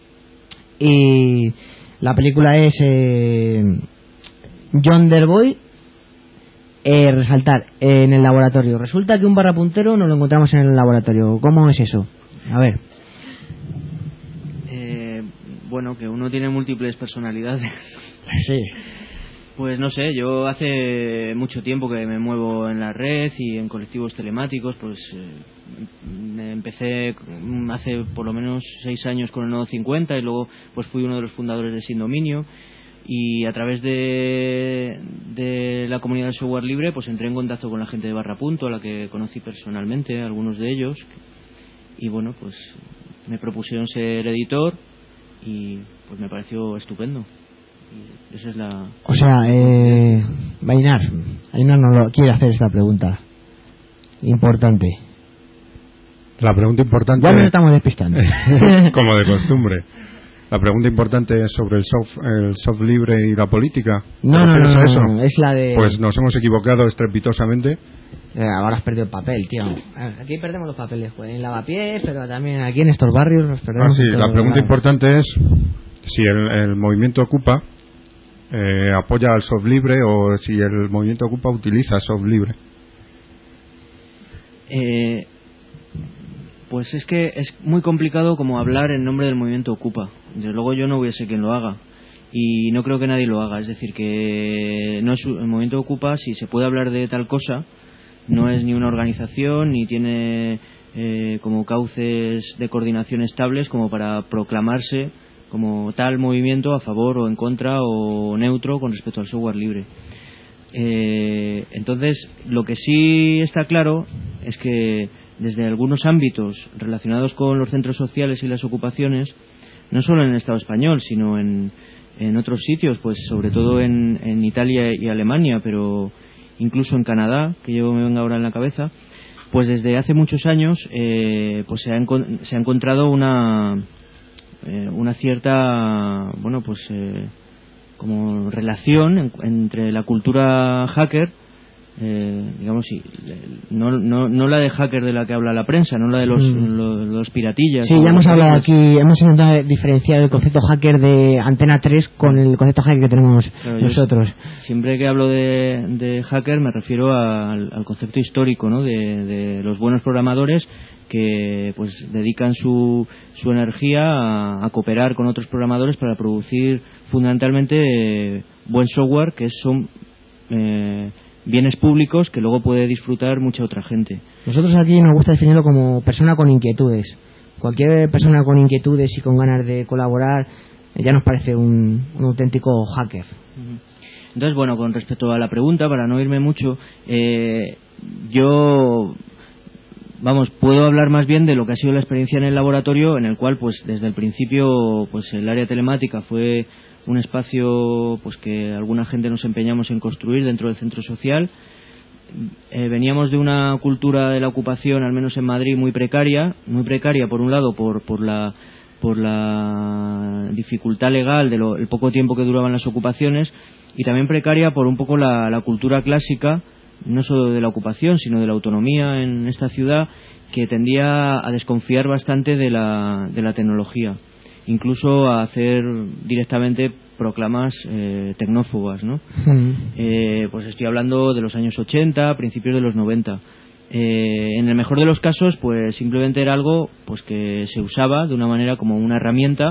Y la película es eh, Yonderboy, eh, resaltar en el laboratorio. Resulta que un barrapuntero nos lo encontramos en el laboratorio. ¿Cómo es eso? A ver. Eh, bueno, que uno tiene múltiples personalidades. Sí. Pues no sé, yo hace mucho tiempo que me muevo en la red y en colectivos telemáticos, pues eh, empecé hace por lo menos seis años con el Nodo cincuenta y luego pues fui uno de los fundadores de Sin Dominio, y a través de, de la comunidad de software libre pues entré en contacto con la gente de Barrapunto, a la que conocí personalmente, algunos de ellos, y bueno, pues me propusieron ser editor y pues me pareció estupendo. Y esa es la... O sea, eh, Vainar, Vainar no lo quiere hacer esta pregunta importante. La pregunta importante... Ya nos estamos despistando. Como de costumbre. La pregunta importante es sobre el soft, el soft libre y la política. No, no, no, no, no, es la de... Pues nos hemos equivocado estrepitosamente. Eh, ahora has perdido el papel, tío. Aquí perdemos los papeles, pues, en Lavapiés, pero también aquí en estos barrios nos perdemos. Ah, sí, la pregunta lugar. importante es si el, el movimiento Ocupa eh, apoya al soft libre o si el movimiento Ocupa utiliza soft libre. Eh, pues es que es muy complicado como hablar en nombre del movimiento Ocupa. Desde luego yo no voy a ser quien lo haga y no creo que nadie lo haga. Es decir, que no es el movimiento Ocupa, si se puede hablar de tal cosa, no es ni una organización ni tiene eh, como cauces de coordinación estables como para proclamarse como tal movimiento a favor o en contra o neutro con respecto al software libre. Eh, entonces, lo que sí está claro es que desde algunos ámbitos relacionados con los centros sociales y las ocupaciones, no solo en el Estado español, sino en, en otros sitios, pues sobre todo en, en Italia y Alemania, pero incluso en Canadá, que yo me venga ahora en la cabeza, pues desde hace muchos años eh, pues se ha, encon- se ha encontrado una eh, una cierta, bueno, pues eh, como relación en, entre la cultura hacker, eh, digamos, sí, no, no, no la de hacker de la que habla la prensa, no la de los, mm. los, los piratillas. Sí, ya hemos hablado aquí, hemos intentado diferenciar el concepto hacker de Antena tres con el concepto hacker que tenemos claro, nosotros. Siempre que hablo de, de hacker me refiero al, al concepto histórico, ¿no? de, de los buenos programadores que pues dedican su, su energía a, a cooperar con otros programadores para producir fundamentalmente eh, buen software, que son eh, bienes públicos que luego puede disfrutar mucha otra gente. Nosotros aquí nos gusta definirlo como persona con inquietudes. Cualquier persona con inquietudes y con ganas de colaborar ya nos parece un, un auténtico hacker. Entonces, bueno, con respecto a la pregunta, para no irme mucho, eh, yo... Vamos, puedo hablar más bien de lo que ha sido la experiencia en el laboratorio, en el cual, pues, desde el principio, pues, el área telemática fue un espacio, pues, que alguna gente nos empeñamos en construir dentro del centro social. Eh, veníamos de una cultura de la ocupación, al menos en Madrid, muy precaria, muy precaria por un lado por por la por la dificultad legal de lo, el poco tiempo que duraban las ocupaciones, y también precaria por un poco la, la cultura clásica, no solo de la ocupación, sino de la autonomía en esta ciudad, que tendía a desconfiar bastante de la, de la tecnología, incluso a hacer directamente proclamas eh, tecnófobas, ¿no? Mm. Eh, pues estoy hablando de los años ochenta, principios de los noventa. Eh, en el mejor de los casos, pues simplemente era algo pues que se usaba de una manera como una herramienta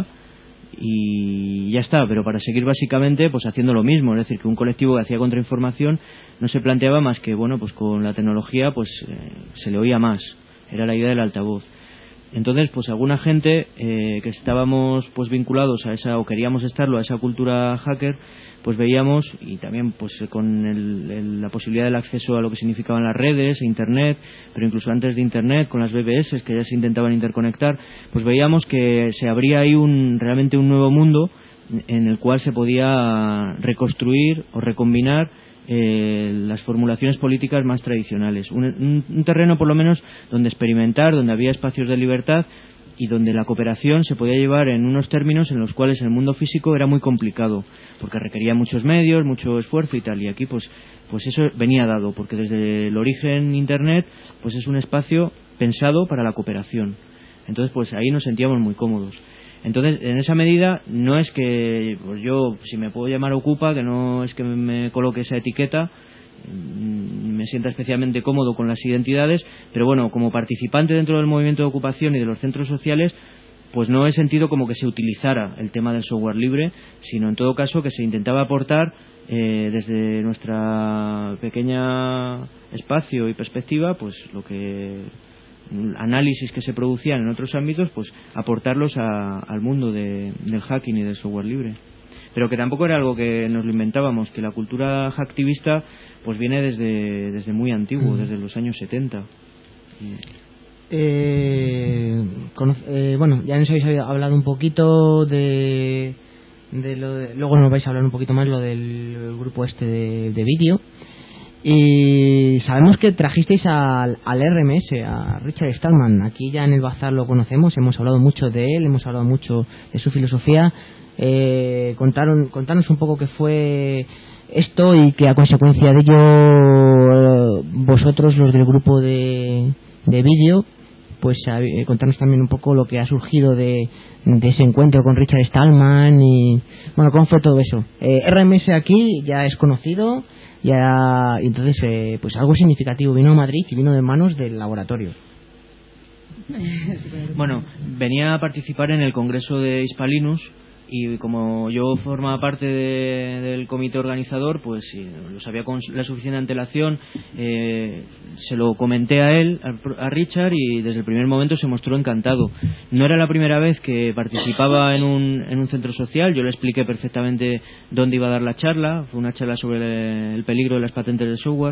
y ya está, pero para seguir básicamente pues haciendo lo mismo, es decir, que un colectivo que hacía contrainformación no se planteaba más que, bueno, pues con la tecnología pues eh, se le oía más, era la idea del altavoz. Entonces, pues alguna gente eh, que estábamos pues vinculados a esa, o queríamos estarlo, a esa cultura hacker, pues veíamos, y también pues con el, el, la posibilidad del acceso a lo que significaban las redes, internet, pero incluso antes de internet, con las B B S que ya se intentaban interconectar, pues veíamos que se abría ahí un realmente un nuevo mundo en el cual se podía reconstruir o recombinar eh, las formulaciones políticas más tradicionales. Un, un, un terreno, por lo menos, donde experimentar, donde había espacios de libertad y donde la cooperación se podía llevar en unos términos en los cuales en el mundo físico era muy complicado, porque requería muchos medios, mucho esfuerzo y tal. Y aquí, pues, pues eso venía dado, porque desde el origen Internet, pues es un espacio pensado para la cooperación. Entonces, pues ahí nos sentíamos muy cómodos. Entonces, en esa medida, no es que pues yo, si me puedo llamar Ocupa, que no es que me coloque esa etiqueta, me sienta especialmente cómodo con las identidades, pero bueno, como participante dentro del movimiento de ocupación y de los centros sociales, pues no he sentido como que se utilizara el tema del software libre, sino en todo caso que se intentaba aportar eh, desde nuestra pequeña espacio y perspectiva, pues lo que análisis que se producían en otros ámbitos, pues aportarlos a, al mundo de, del hacking y del software libre. Pero que tampoco era algo que nos lo inventábamos, que la cultura hacktivista pues viene desde, desde muy antiguo, mm. desde los años setenta. Eh, conoce, eh, bueno, ya nos habéis hablado un poquito de, de lo de, luego nos vais a hablar un poquito más lo del grupo este de, de vídeo. Y sabemos que trajisteis al, al R M S, a Richard Stallman. Aquí ya en el bazar lo conocemos, hemos hablado mucho de él, hemos hablado mucho de su filosofía. Eh, contaron, contanos un poco qué fue esto y que a consecuencia de ello vosotros, los del grupo de, de vídeo, pues eh, contanos también un poco lo que ha surgido de, de ese encuentro con Richard Stallman y bueno, cómo fue todo eso. eh, R M S aquí ya es conocido, ya, entonces eh, pues algo significativo, vino a Madrid y vino de manos del laboratorio. Bueno, venía a participar en el congreso de Hispalinus y como yo formaba parte de, del comité organizador, pues sí, lo sabía con la suficiente antelación, eh, se lo comenté a él, a, a Richard, y desde el primer momento se mostró encantado. No era la primera vez que participaba en un, en un centro social, yo le expliqué perfectamente dónde iba a dar la charla, fue una charla sobre el, el peligro de las patentes del software,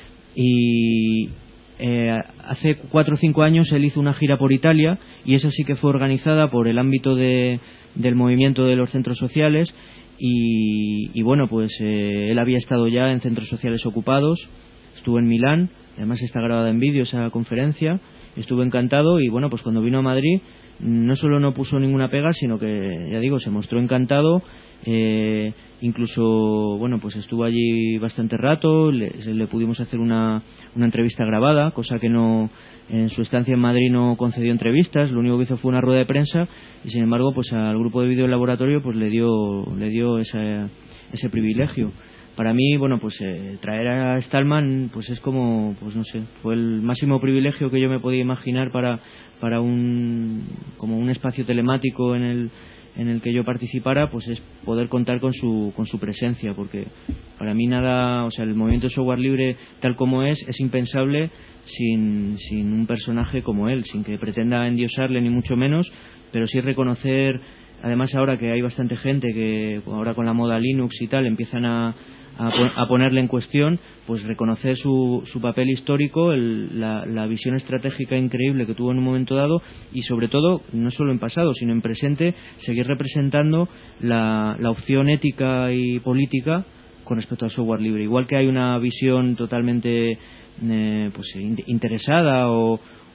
y Eh, hace cuatro o cinco años él hizo una gira por Italia y esa sí que fue organizada por el ámbito de, del movimiento de los centros sociales y, y bueno, pues eh, él había estado ya en centros sociales ocupados, estuvo en Milán, además está grabada en vídeo esa conferencia, estuvo encantado y bueno, pues cuando vino a Madrid no solo no puso ninguna pega, sino que, ya digo, se mostró encantado. Eh, incluso bueno, pues estuvo allí bastante rato, le, le pudimos hacer una, una entrevista grabada, cosa que no, en su estancia en Madrid no concedió entrevistas, lo único que hizo fue una rueda de prensa y sin embargo pues al grupo de vídeo del laboratorio pues le dio le dio ese, ese privilegio. Para mí, bueno, pues eh, traer a Stallman pues es como, pues no sé, fue el máximo privilegio que yo me podía imaginar para para un como un espacio telemático en el en el que yo participara, pues es poder contar con su con su presencia, porque para mí nada, o sea, el movimiento de software libre tal como es es impensable sin sin un personaje como él, sin que pretenda endiosarle ni mucho menos, pero sí reconocer, además ahora que hay bastante gente que ahora con la moda Linux y tal empiezan a a ponerle en cuestión, pues reconocer su, su papel histórico, el, la, la visión estratégica increíble que tuvo en un momento dado y sobre todo, no solo en pasado, sino en presente, seguir representando la, la opción ética y política con respecto al software libre. Igual que hay una visión totalmente eh, pues interesada o,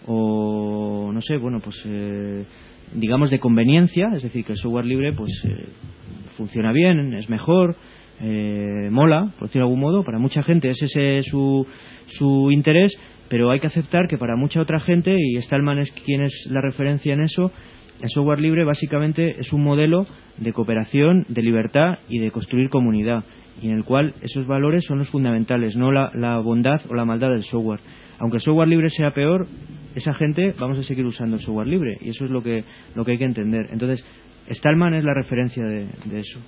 o no sé, bueno, pues eh, digamos de conveniencia, es decir, que el software libre pues eh, funciona bien, es mejor, Eh, mola, por decirlo de algún modo, para mucha gente es ese su, su interés, pero hay que aceptar que para mucha otra gente, y Stallman es quien es la referencia en eso, el software libre básicamente es un modelo de cooperación, de libertad y de construir comunidad, y en el cual esos valores son los fundamentales, no la, la bondad o la maldad del software. Aunque el software libre sea peor, esa gente vamos a seguir usando el software libre, y eso es lo que, lo que hay que entender. Entonces, Stallman es la referencia de, de eso.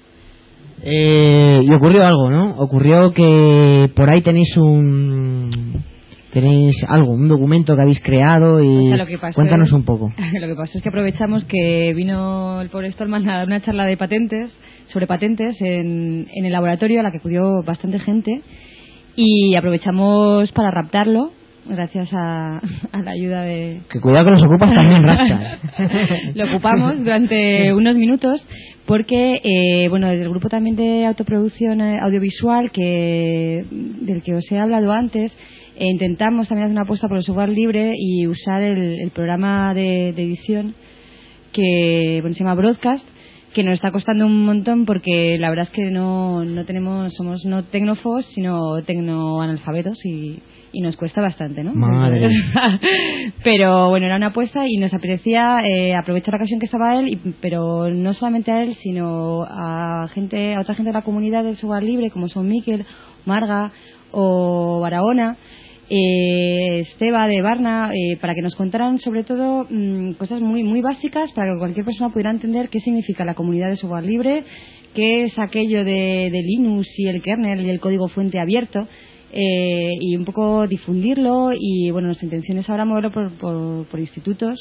Eh, y ocurrió algo, ¿no? Ocurrió que por ahí tenéis un tenéis algo, un documento que habéis creado y o sea, lo que pasó cuéntanos es, un poco. Lo que pasó es que aprovechamos que vino el pobre Stallman a dar una charla de patentes, sobre patentes en, en el laboratorio a la que acudió bastante gente y aprovechamos para raptarlo gracias a, a la ayuda de... Que cuidado que los ocupas también, rascas. Lo ocupamos durante unos minutos porque, eh, bueno, desde el grupo también de autoproducción audiovisual que del que os he hablado antes, eh, intentamos también hacer una apuesta por el software libre y usar el, el programa de, de edición que, bueno, se llama Broadcast, que nos está costando un montón porque la verdad es que no, no tenemos, somos no tecnófobos sino tecnoanalfabetos y, y nos cuesta bastante, ¿no? Madre. Pero bueno, era una apuesta y nos apetecía eh, aprovechar la ocasión que estaba él, y, pero no solamente a él, sino a gente, a otra gente de la comunidad del software libre, como son Miquel, Marga o Barahona, eh, Esteba de Barna, eh, para que nos contaran sobre todo mmm, cosas muy muy básicas para que cualquier persona pudiera entender qué significa la comunidad de software libre, qué es aquello de, de Linux y el kernel y el código fuente abierto, eh, y un poco difundirlo. Y bueno, nuestra intención es ahora moverlo por, por, por institutos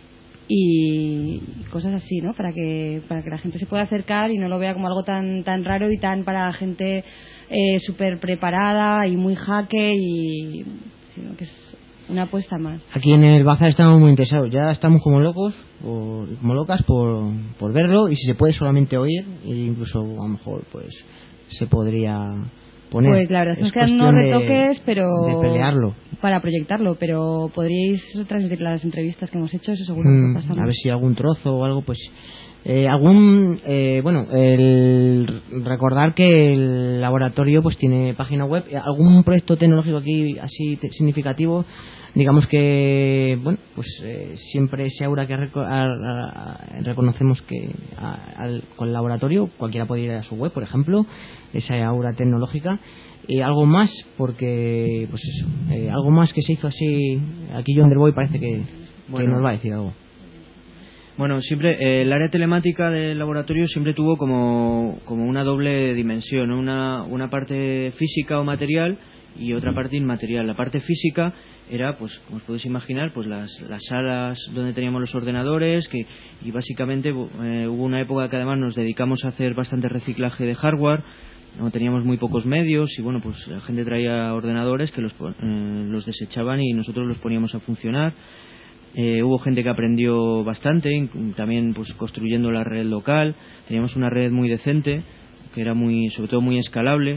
y cosas así, ¿no? Para que para que la gente se pueda acercar y no lo vea como algo tan tan raro y tan para gente eh, súper preparada y muy jaque, y sino que es una apuesta más. Aquí en el bazar estamos muy interesados, ya estamos como locos, por, como locas por, por verlo, y si se puede solamente oír, e incluso a lo mejor pues se podría poner. Pues la verdad es, es que quedan unos retoques de, pero de pelearlo. Para proyectarlo, pero podríais transmitir las entrevistas que hemos hecho, eso seguro mm, que pasamos. A ver si algún trozo o algo, pues eh, algún eh, bueno, el recordar que el laboratorio pues tiene página web, algún proyecto tecnológico aquí así te, significativo, digamos que bueno, pues eh, siempre ese aura que reco a, a, a, reconocemos que a, al, con el laboratorio cualquiera puede ir a su web, por ejemplo, esa aura tecnológica. Y algo más, porque pues eso, eh, algo más que se hizo así aquí John Derboy parece que, bueno, que nos va a decir algo. Bueno, siempre eh, el área telemática del laboratorio siempre tuvo como, como una doble dimensión, ¿no? una, una parte física o material y otra parte inmaterial. La parte física era, pues como os podéis imaginar, pues las, las salas donde teníamos los ordenadores, que y básicamente eh, hubo una época que además nos dedicamos a hacer bastante reciclaje de hardware. No teníamos muy pocos medios y bueno, pues la gente traía ordenadores que los, eh, los desechaban y nosotros los poníamos a funcionar. Eh, hubo gente que aprendió bastante, también pues construyendo la red local. Teníamos una red muy decente, que era muy, sobre todo muy escalable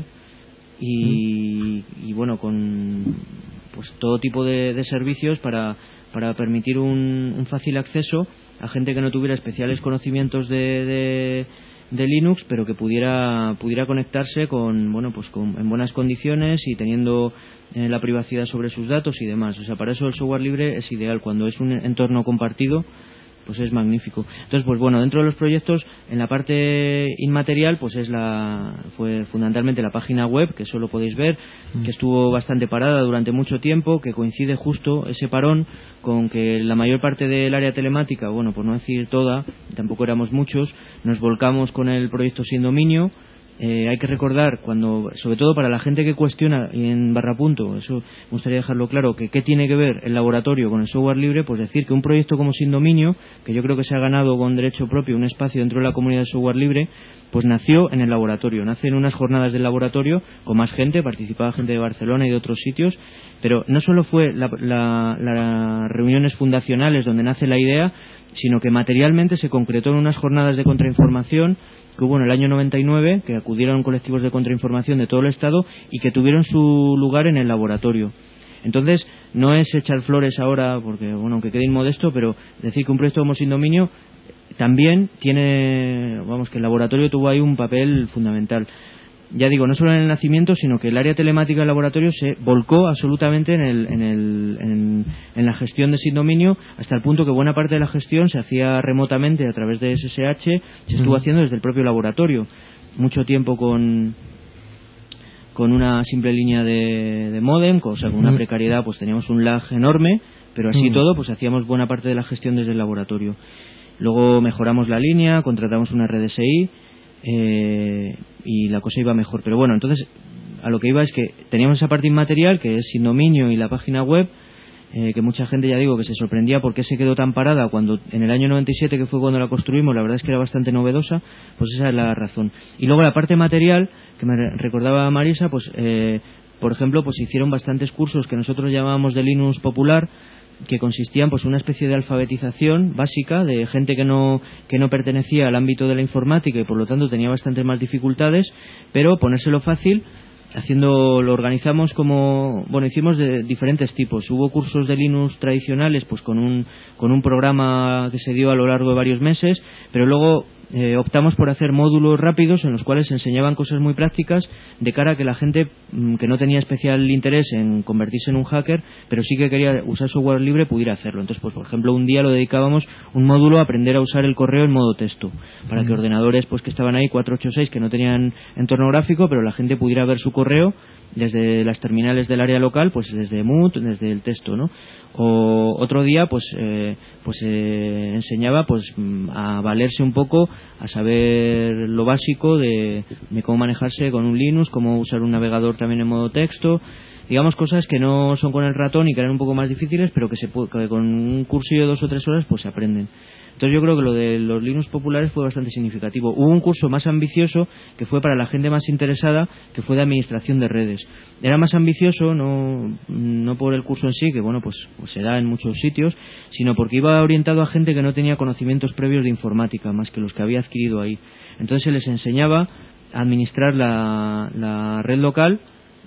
y, y bueno, con pues todo tipo de, de servicios para, para permitir un, un fácil acceso a gente que no tuviera especiales conocimientos de, de de Linux, pero que pudiera pudiera conectarse con bueno pues con, en buenas condiciones y teniendo eh, la privacidad sobre sus datos y demás. O sea, para eso el software libre es ideal. Cuando es un entorno compartido, pues es magnífico. Entonces, pues bueno, dentro de los proyectos, en la parte inmaterial, pues es la fue fundamentalmente la página web, que eso lo podéis ver, que estuvo bastante parada durante mucho tiempo, que coincide justo ese parón con que la mayor parte del área telemática, bueno, por no decir toda, tampoco éramos muchos, nos volcamos con el proyecto Sin Dominio. Eh, hay que recordar, cuando, sobre todo para la gente que cuestiona y en Barrapunto, eso me gustaría dejarlo claro, que qué tiene que ver el laboratorio con el software libre, pues decir que un proyecto como Sin Dominio, que yo creo que se ha ganado con derecho propio un espacio dentro de la comunidad de software libre, pues nació en el laboratorio, nace en unas jornadas del laboratorio con más gente, participaba gente de Barcelona y de otros sitios, pero no solo fue las la, la reuniones fundacionales donde nace la idea, sino que materialmente se concretó en unas jornadas de contrainformación que hubo en el año noventa y nueve, que acudieron colectivos de contrainformación de todo el Estado y que tuvieron su lugar en el laboratorio. Entonces, no es echar flores ahora, porque, bueno, aunque quede inmodesto, pero decir que un proyecto como Sin Dominio también tiene, vamos, que el laboratorio tuvo ahí un papel fundamental. Ya digo, no solo en el nacimiento, sino que el área telemática del laboratorio se volcó absolutamente en, el, en, el, en, en la gestión de Sin Dominio, hasta el punto que buena parte de la gestión se hacía remotamente a través de S S H, se estuvo haciendo desde el propio laboratorio. Mucho tiempo con, con una simple línea de, de módem, o sea, con una precariedad, pues teníamos un lag enorme, pero así todo, pues hacíamos buena parte de la gestión desde el laboratorio. Luego mejoramos la línea, contratamos una red S I, Eh, y la cosa iba mejor. Pero bueno, entonces a lo que iba es que teníamos esa parte inmaterial, que es Sin Dominio y la página web, eh, que mucha gente, ya digo, que se sorprendía por qué se quedó tan parada cuando en el año noventa y siete, que fue cuando la construimos, la verdad es que era bastante novedosa. Pues esa es la razón. Y luego la parte material, que me recordaba Marisa, pues eh, por ejemplo, pues se hicieron bastantes cursos que nosotros llamábamos de Linux popular, que consistían pues en una especie de alfabetización básica de gente que no que no pertenecía al ámbito de la informática y por lo tanto tenía bastantes más dificultades, pero ponérselo fácil haciendo, lo organizamos como, bueno, hicimos de diferentes tipos. Hubo cursos de Linux tradicionales pues con un con un programa que se dio a lo largo de varios meses, pero luego eh, optamos por hacer módulos rápidos en los cuales se enseñaban cosas muy prácticas de cara a que la gente mmm, que no tenía especial interés en convertirse en un hacker, pero sí que quería usar software libre, pudiera hacerlo. Entonces, pues por ejemplo, un día lo dedicábamos un módulo a aprender a usar el correo en modo texto, para mm. que ordenadores pues que estaban ahí cuatro ochenta y seis que no tenían entorno gráfico, pero la gente pudiera ver su correo desde las terminales del área local, pues desde M U T, desde el texto, ¿no? O otro día, pues eh, pues eh, enseñaba pues a valerse un poco, a saber lo básico de, de cómo manejarse con un Linux, cómo usar un navegador también en modo texto, digamos cosas que no son con el ratón y que eran un poco más difíciles, pero que, se puede, que con un cursillo de dos o tres horas pues se aprenden. Entonces yo creo que lo de los Linux populares fue bastante significativo. Hubo un curso más ambicioso que fue para la gente más interesada, que fue de administración de redes. Era más ambicioso, no, no por el curso en sí, que bueno, pues, pues se da en muchos sitios, sino porque iba orientado a gente que no tenía conocimientos previos de informática, más que los que había adquirido ahí. Entonces se les enseñaba a administrar la, la red local,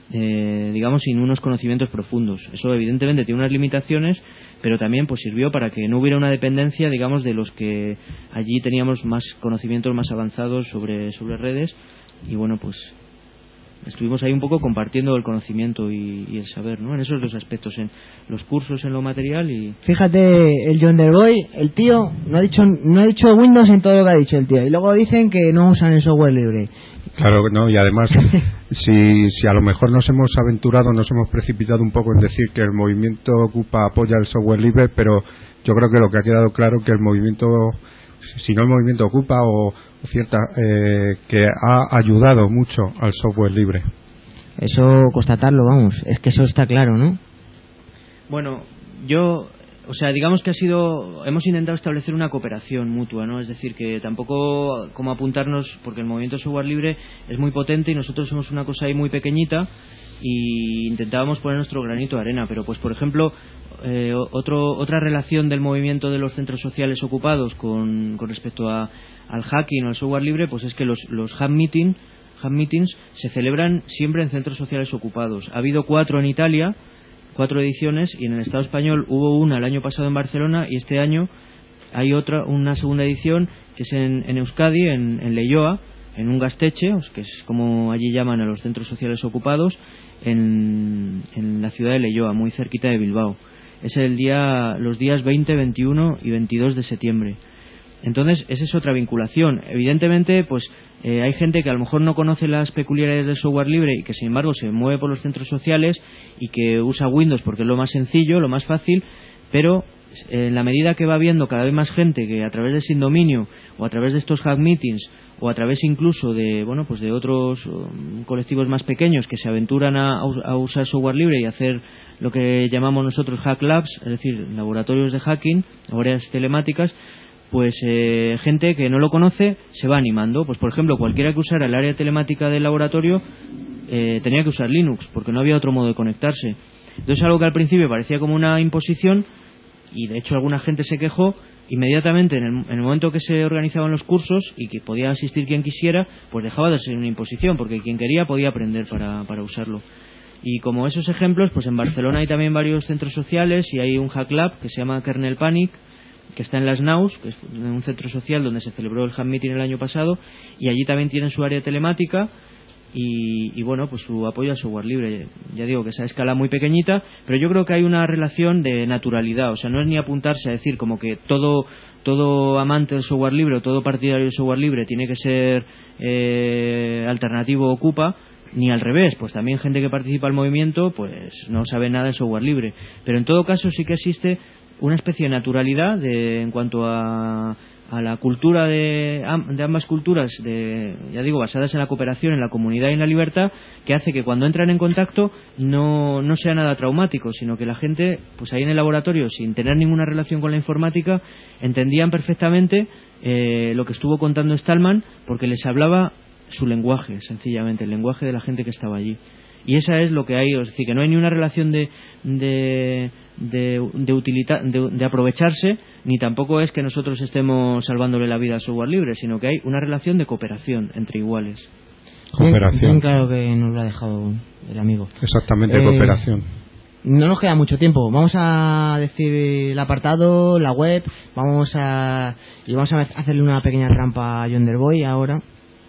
Eh, digamos sin unos conocimientos profundos. Eso evidentemente tiene unas limitaciones, pero también pues sirvió para que no hubiera una dependencia, digamos, de los que allí teníamos más conocimientos más avanzados sobre, sobre redes. Y bueno, pues estuvimos ahí un poco compartiendo el conocimiento y, y el saber, ¿no? En esos dos aspectos, en los cursos, en lo material y... Fíjate, el John Derboy, el tío no ha dicho no ha dicho Windows en todo lo que ha dicho el tío, y luego dicen que no usan el software libre. Claro, no, y además si, si a lo mejor nos hemos aventurado, nos hemos precipitado un poco en decir que el movimiento Ocupa apoya el software libre, pero yo creo que lo que ha quedado claro que el movimiento, si no el movimiento Ocupa o cierta, eh, que ha ayudado mucho al software libre. Eso constatarlo, vamos, es que eso está claro, ¿no? Bueno, yo... O sea, digamos que ha sido, hemos intentado establecer una cooperación mutua, ¿no? Es decir, que tampoco como apuntarnos, porque el movimiento software libre es muy potente y nosotros somos una cosa ahí muy pequeñita y intentábamos poner nuestro granito de arena, pero pues por ejemplo, eh, otro, otra relación del movimiento de los centros sociales ocupados con, con respecto a, al hacking o al software libre, pues es que los, los hub meeting, hub meetings se celebran siempre en centros sociales ocupados. Ha habido cuatro en Italia, cuatro ediciones, y en el Estado español hubo una el año pasado en Barcelona y este año hay otra, una segunda edición que es en, en Euskadi, en, en Leioa, en un gasteche, que es como allí llaman a los centros sociales ocupados, en, en la ciudad de Leioa, muy cerquita de Bilbao. Es el día, los días veinte, veintiuno y veintidós de septiembre. Entonces, esa es otra vinculación. Evidentemente, pues eh, hay gente que a lo mejor no conoce las peculiaridades del software libre y que, sin embargo, se mueve por los centros sociales y que usa Windows porque es lo más sencillo, lo más fácil, pero en la medida que va viendo cada vez más gente que a través de Sin Dominio o a través de estos hack meetings o a través incluso de bueno pues de otros um, colectivos más pequeños que se aventuran a, a usar software libre y hacer lo que llamamos nosotros hack labs, es decir, laboratorios de hacking o áreas telemáticas, pues eh, gente que no lo conoce se va animando. Pues por ejemplo, cualquiera que usara el área telemática del laboratorio eh, tenía que usar Linux porque no había otro modo de conectarse. Entonces, algo que al principio parecía como una imposición, y de hecho alguna gente se quejó, inmediatamente en el, en el momento que se organizaban los cursos y que podía asistir quien quisiera, pues dejaba de ser una imposición, porque quien quería podía aprender para, para usarlo. Y como esos ejemplos, pues en Barcelona hay también varios centros sociales y hay un hack lab que se llama Kernel Panic, que está en Las Naus, que es un centro social donde se celebró el hack meeting el año pasado, y allí también tienen su área telemática y, y bueno, pues su apoyo al software libre. Ya digo que esa escala muy pequeñita, pero yo creo que hay una relación de naturalidad. O sea, no es ni apuntarse a decir como que todo todo amante del software libre o todo partidario del software libre tiene que ser eh, alternativo Ocupa, ni al revés. Pues también gente que participa al movimiento pues no sabe nada de software libre, pero en todo caso sí que existe una especie de naturalidad de, en cuanto a, a la cultura de, de ambas culturas, de, ya digo, basadas en la cooperación, en la comunidad y en la libertad, que hace que cuando entran en contacto no, no sea nada traumático, sino que la gente, pues ahí en el laboratorio, sin tener ninguna relación con la informática, entendían perfectamente eh, lo que estuvo contando Stallman, porque les hablaba su lenguaje, sencillamente, el lenguaje de la gente que estaba allí. Y esa es lo que hay, es decir, que no hay ni una relación de de de, de, utilita, de, de aprovecharse, ni tampoco es que nosotros estemos salvándole la vida al software libre, sino que hay una relación de cooperación entre iguales. Cooperación. Bien, bien claro que nos lo ha dejado el amigo. Exactamente, eh, cooperación. No nos queda mucho tiempo. Vamos a decir el apartado, la web, vamos a y vamos a hacerle una pequeña trampa a Yonderboy ahora.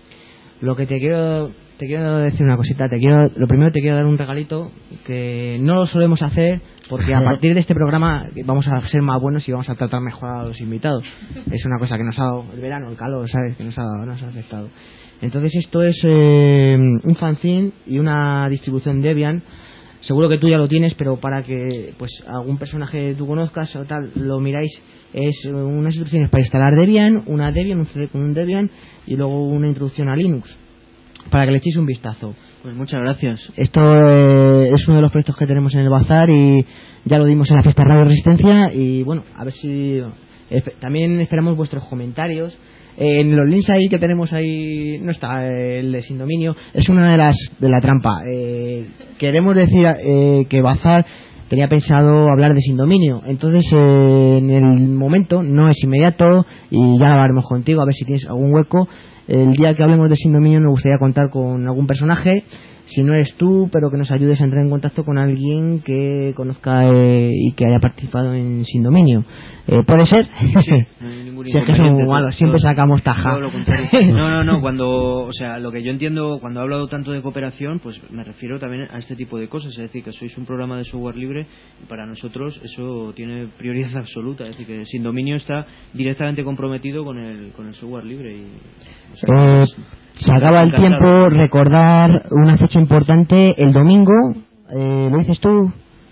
Lo que te quiero te quiero decir una cosita, te quiero lo primero te quiero dar un regalito que no lo solemos hacer porque a partir de este programa vamos a ser más buenos y vamos a tratar mejor a los invitados. Es una cosa que nos ha dado el verano, el calor, ¿sabes? Que nos ha, nos ha afectado. Entonces esto es eh, un fanzine y una distribución Debian. Seguro que tú ya lo tienes, pero para que pues algún personaje que tú conozcas o tal lo miráis, es unas instrucciones para instalar Debian, una Debian, un C D con un Debian y luego una introducción a Linux, para que le echéis un vistazo. Pues muchas gracias. Esto eh, es uno de los proyectos que tenemos en el bazar y ya lo dimos en la fiesta Radio Resistencia y bueno, a ver si eh, también esperamos vuestros comentarios. En los links ahí que tenemos ahí no está el de Sin Dominio, es una de las de la trampa. Eh, queremos decir eh, que Bazar tenía pensado hablar de Sin Dominio, entonces eh, en el momento no es inmediato y ya hablaremos contigo a ver si tienes algún hueco. El día que hablemos de Sin Dominio nos gustaría contar con algún personaje, si no eres tú, pero que nos ayudes a entrar en contacto con alguien que conozca eh, y que haya participado en Sin Dominio. Eh, ¿Puede ser? Sí, no hay ningún si es que somos muy malos, siempre sacamos taja. No, no, no, cuando, o sea, lo que yo entiendo, cuando he hablado tanto de cooperación, pues me refiero también a este tipo de cosas, es decir, que sois un programa de software libre y para nosotros eso tiene prioridad absoluta, es decir, que Sin Dominio está directamente comprometido con el, con el software libre. Y, o sea, eh, se acaba el tiempo, recordar una fecha importante, el domingo, eh, ¿lo dices tú?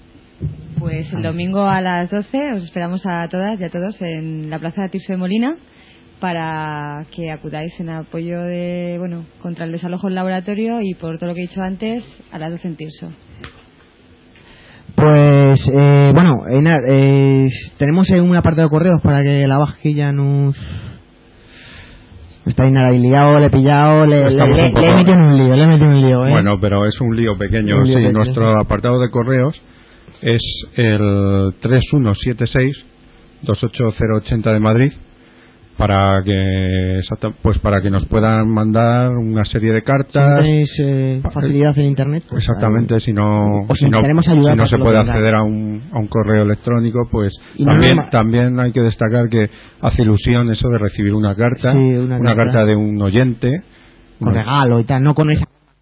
Pues el domingo a las doce os esperamos a todas y a todos en la Plaza de Tirso de Molina para que acudáis en apoyo de, bueno, contra el desalojo del laboratorio y por todo lo que he dicho antes, a las doce en Tirso. Pues, eh, bueno, eh, eh, tenemos un apartado de correos para que la vajilla nos... Está inhabilitado, le he pillado, le, le, le, le he metido en un lío, le he metido en un lío, ¿eh? Bueno, pero es un lío pequeño, un lío sí, pequeño. Nuestro apartado de correos es el tres uno siete seis dos ocho cero ocho cero de Madrid, para que pues para que nos puedan mandar una serie de cartas. Si tenéis eh, facilidad en internet, pues exactamente, ahí, si no os si no, ayudar si no se puede tengan. acceder a un, a un correo electrónico, pues y también no, también hay que destacar que hace ilusión eso de recibir una carta, sí, una, una carta. carta de un oyente con no. regalo y tal, no con esa.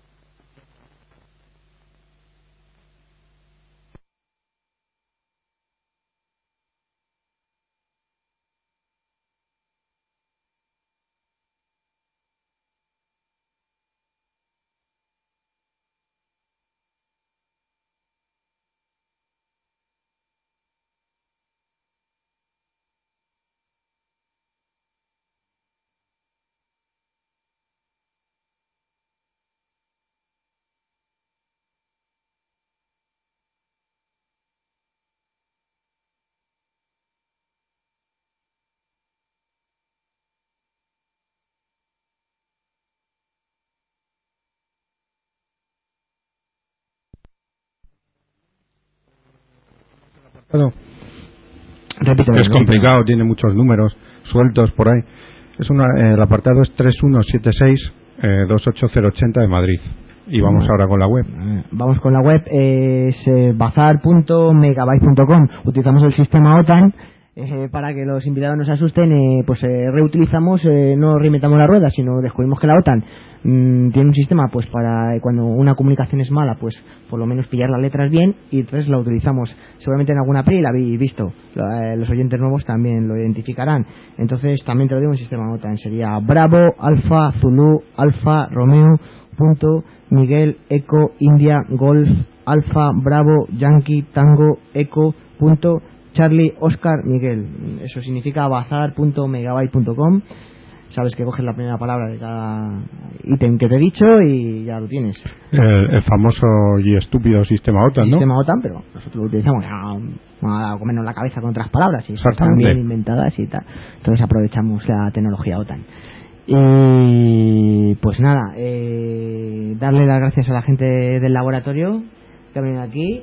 Repito, es complicado, repito. Tiene muchos números sueltos por ahí. Es una, eh, el apartado es tres uno siete seis dos ocho cero ocho cero de Madrid. Y vamos bueno, ahora con la web. Vamos con la web, es eh, bazar punto megabyte punto com. Utilizamos el sistema OTAN. Eh, para que los invitados no se asusten, eh, pues eh, reutilizamos, eh, no reinventamos la rueda, sino descubrimos que la OTAN mmm, tiene un sistema pues para eh, cuando una comunicación es mala, pues por lo menos pillar las letras bien, y entonces la utilizamos. Seguramente en alguna peli la habéis visto, eh, los oyentes nuevos también lo identificarán. Entonces también te lo digo, un sistema OTAN sería Bravo, Alfa, Zulu, Alfa, Romeo, punto, Miguel, Eco, India, Golf, Alfa, Bravo, Yankee, Tango, Eco, punto, Charlie, Oscar, Miguel. Eso significa bazar punto megabyte punto com. Sabes que coges la primera palabra de cada ítem que te he dicho y ya lo tienes. El, el famoso y estúpido sistema OTAN, ¿no? Sistema OTAN, pero nosotros lo utilizamos a, a comernos la cabeza con otras palabras y están bien inventadas y tal. Entonces aprovechamos la tecnología OTAN. Y pues nada, eh, darle las gracias a la gente del laboratorio que ha venido aquí,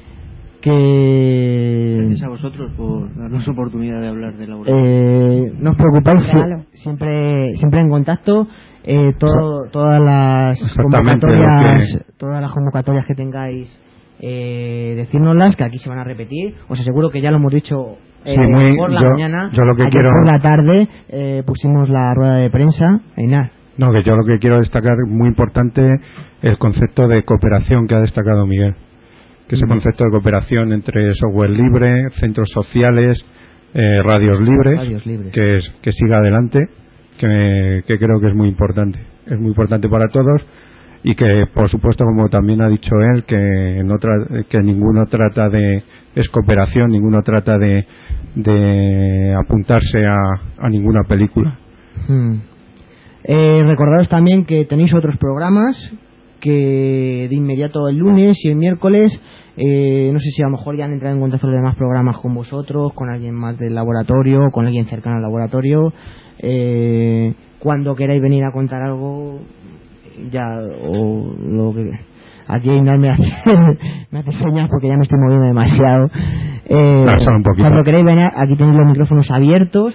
que gracias a vosotros por darnos oportunidad de hablar del laboratorio. Eh, no os preocupéis, siempre siempre en contacto. Eh, todo, todas las convocatorias que... todas las convocatorias que tengáis, eh, decírnoslas, que aquí se van a repetir. Os aseguro que ya lo hemos dicho. Eh, sí, muy, por la yo, mañana, yo lo que ayer quiero... por la tarde eh, pusimos la rueda de prensa. Einar. No, que yo lo que quiero destacar, muy importante, el concepto de cooperación que ha destacado Miguel. Que ese mm. concepto de cooperación entre software libre, centros sociales, eh, radios libres, radios libres. Que, es, que siga adelante, que, que creo que es muy importante. Es muy importante para todos. Y que, por supuesto, como también ha dicho él, que, no tra- que ninguno trata de es cooperación, ninguno trata de, de apuntarse a, a ninguna película. Hmm. Eh, recordaros también que tenéis otros programas que de inmediato el lunes y el miércoles, eh, no sé si a lo mejor ya han entrado en contacto los demás programas con vosotros, con alguien más del laboratorio, con alguien cercano al laboratorio. Eh, cuando queráis venir a contar algo, ya, o lo que aquí Einar me hace, me hace señas porque ya me estoy moviendo demasiado. Eh, claro, un poquito. Cuando queráis venir, aquí tenéis los micrófonos abiertos.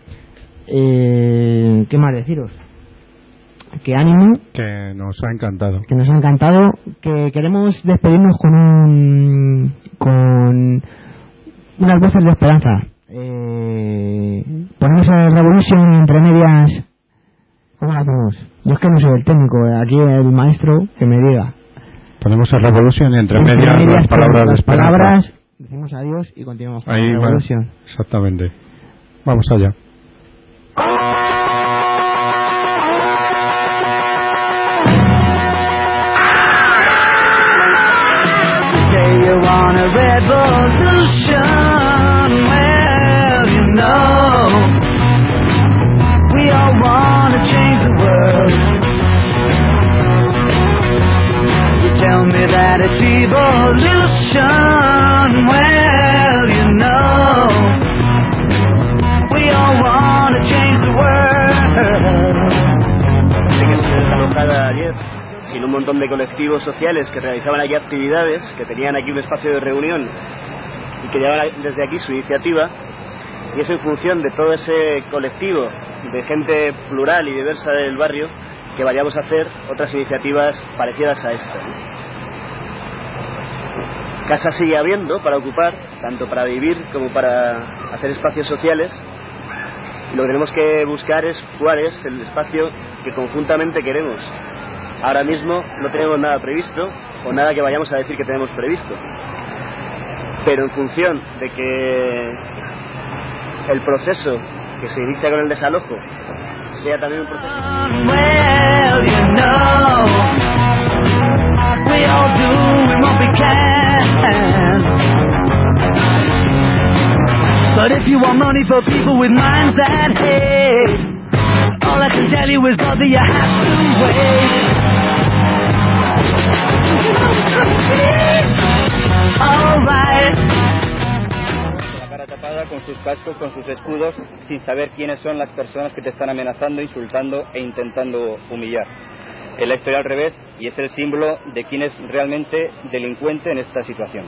Eh, ¿qué más deciros? Que ánimo, que nos ha encantado, que nos ha encantado, que queremos despedirnos con un con unas voces de esperanza. Eh, ponemos a Revolution entre medias. ¿Cómo lo hacemos? Yo es que no soy el técnico, aquí el maestro que me diga. Ponemos a Revolution entre, entre medias, medias las palabras las de esperanza. Palabras, decimos adiós y continuamos con ahí la Revolution. Va, exactamente. Vamos allá. On a revolution, well, you know, we all want to change the world. You tell me that it's evolution, well, you know, we all want to change the world. Sé que se desalojada ayer, sin un montón de colectivos sociales que realizaban aquí actividades, que tenían aquí un espacio de reunión y que llevaban desde aquí su iniciativa, y es en función de todo ese colectivo de gente plural y diversa del barrio que vayamos a hacer otras iniciativas parecidas a esta. Casa sigue habiendo para ocupar, tanto para vivir como para hacer espacios sociales, y lo que tenemos que buscar es cuál es el espacio que conjuntamente queremos. Ahora mismo no tenemos nada previsto o nada que vayamos a decir que tenemos previsto, pero en función de que el proceso que se inicia con el desalojo sea también un proceso. Well, you know, we all do what we can, but if you want money for people with minds that hate, all I can tell you is, brother, you have to wait. All right. Con la cara tapada, con sus cascos, con sus escudos, sin saber quiénes son las personas que te están amenazando, insultando e intentando humillar. Es la historia al revés y es el símbolo de quién es realmente delincuente en esta situación.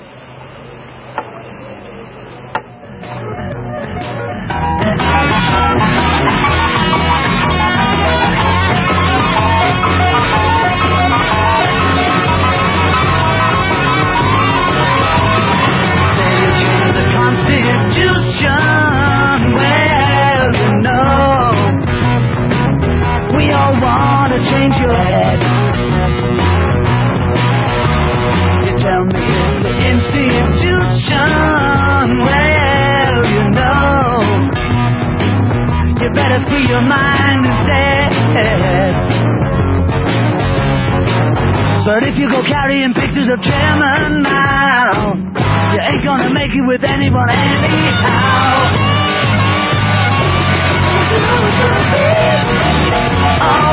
Free your mind instead. But if you go carrying pictures of chairman now, you ain't gonna make it with anyone anyhow. Oh,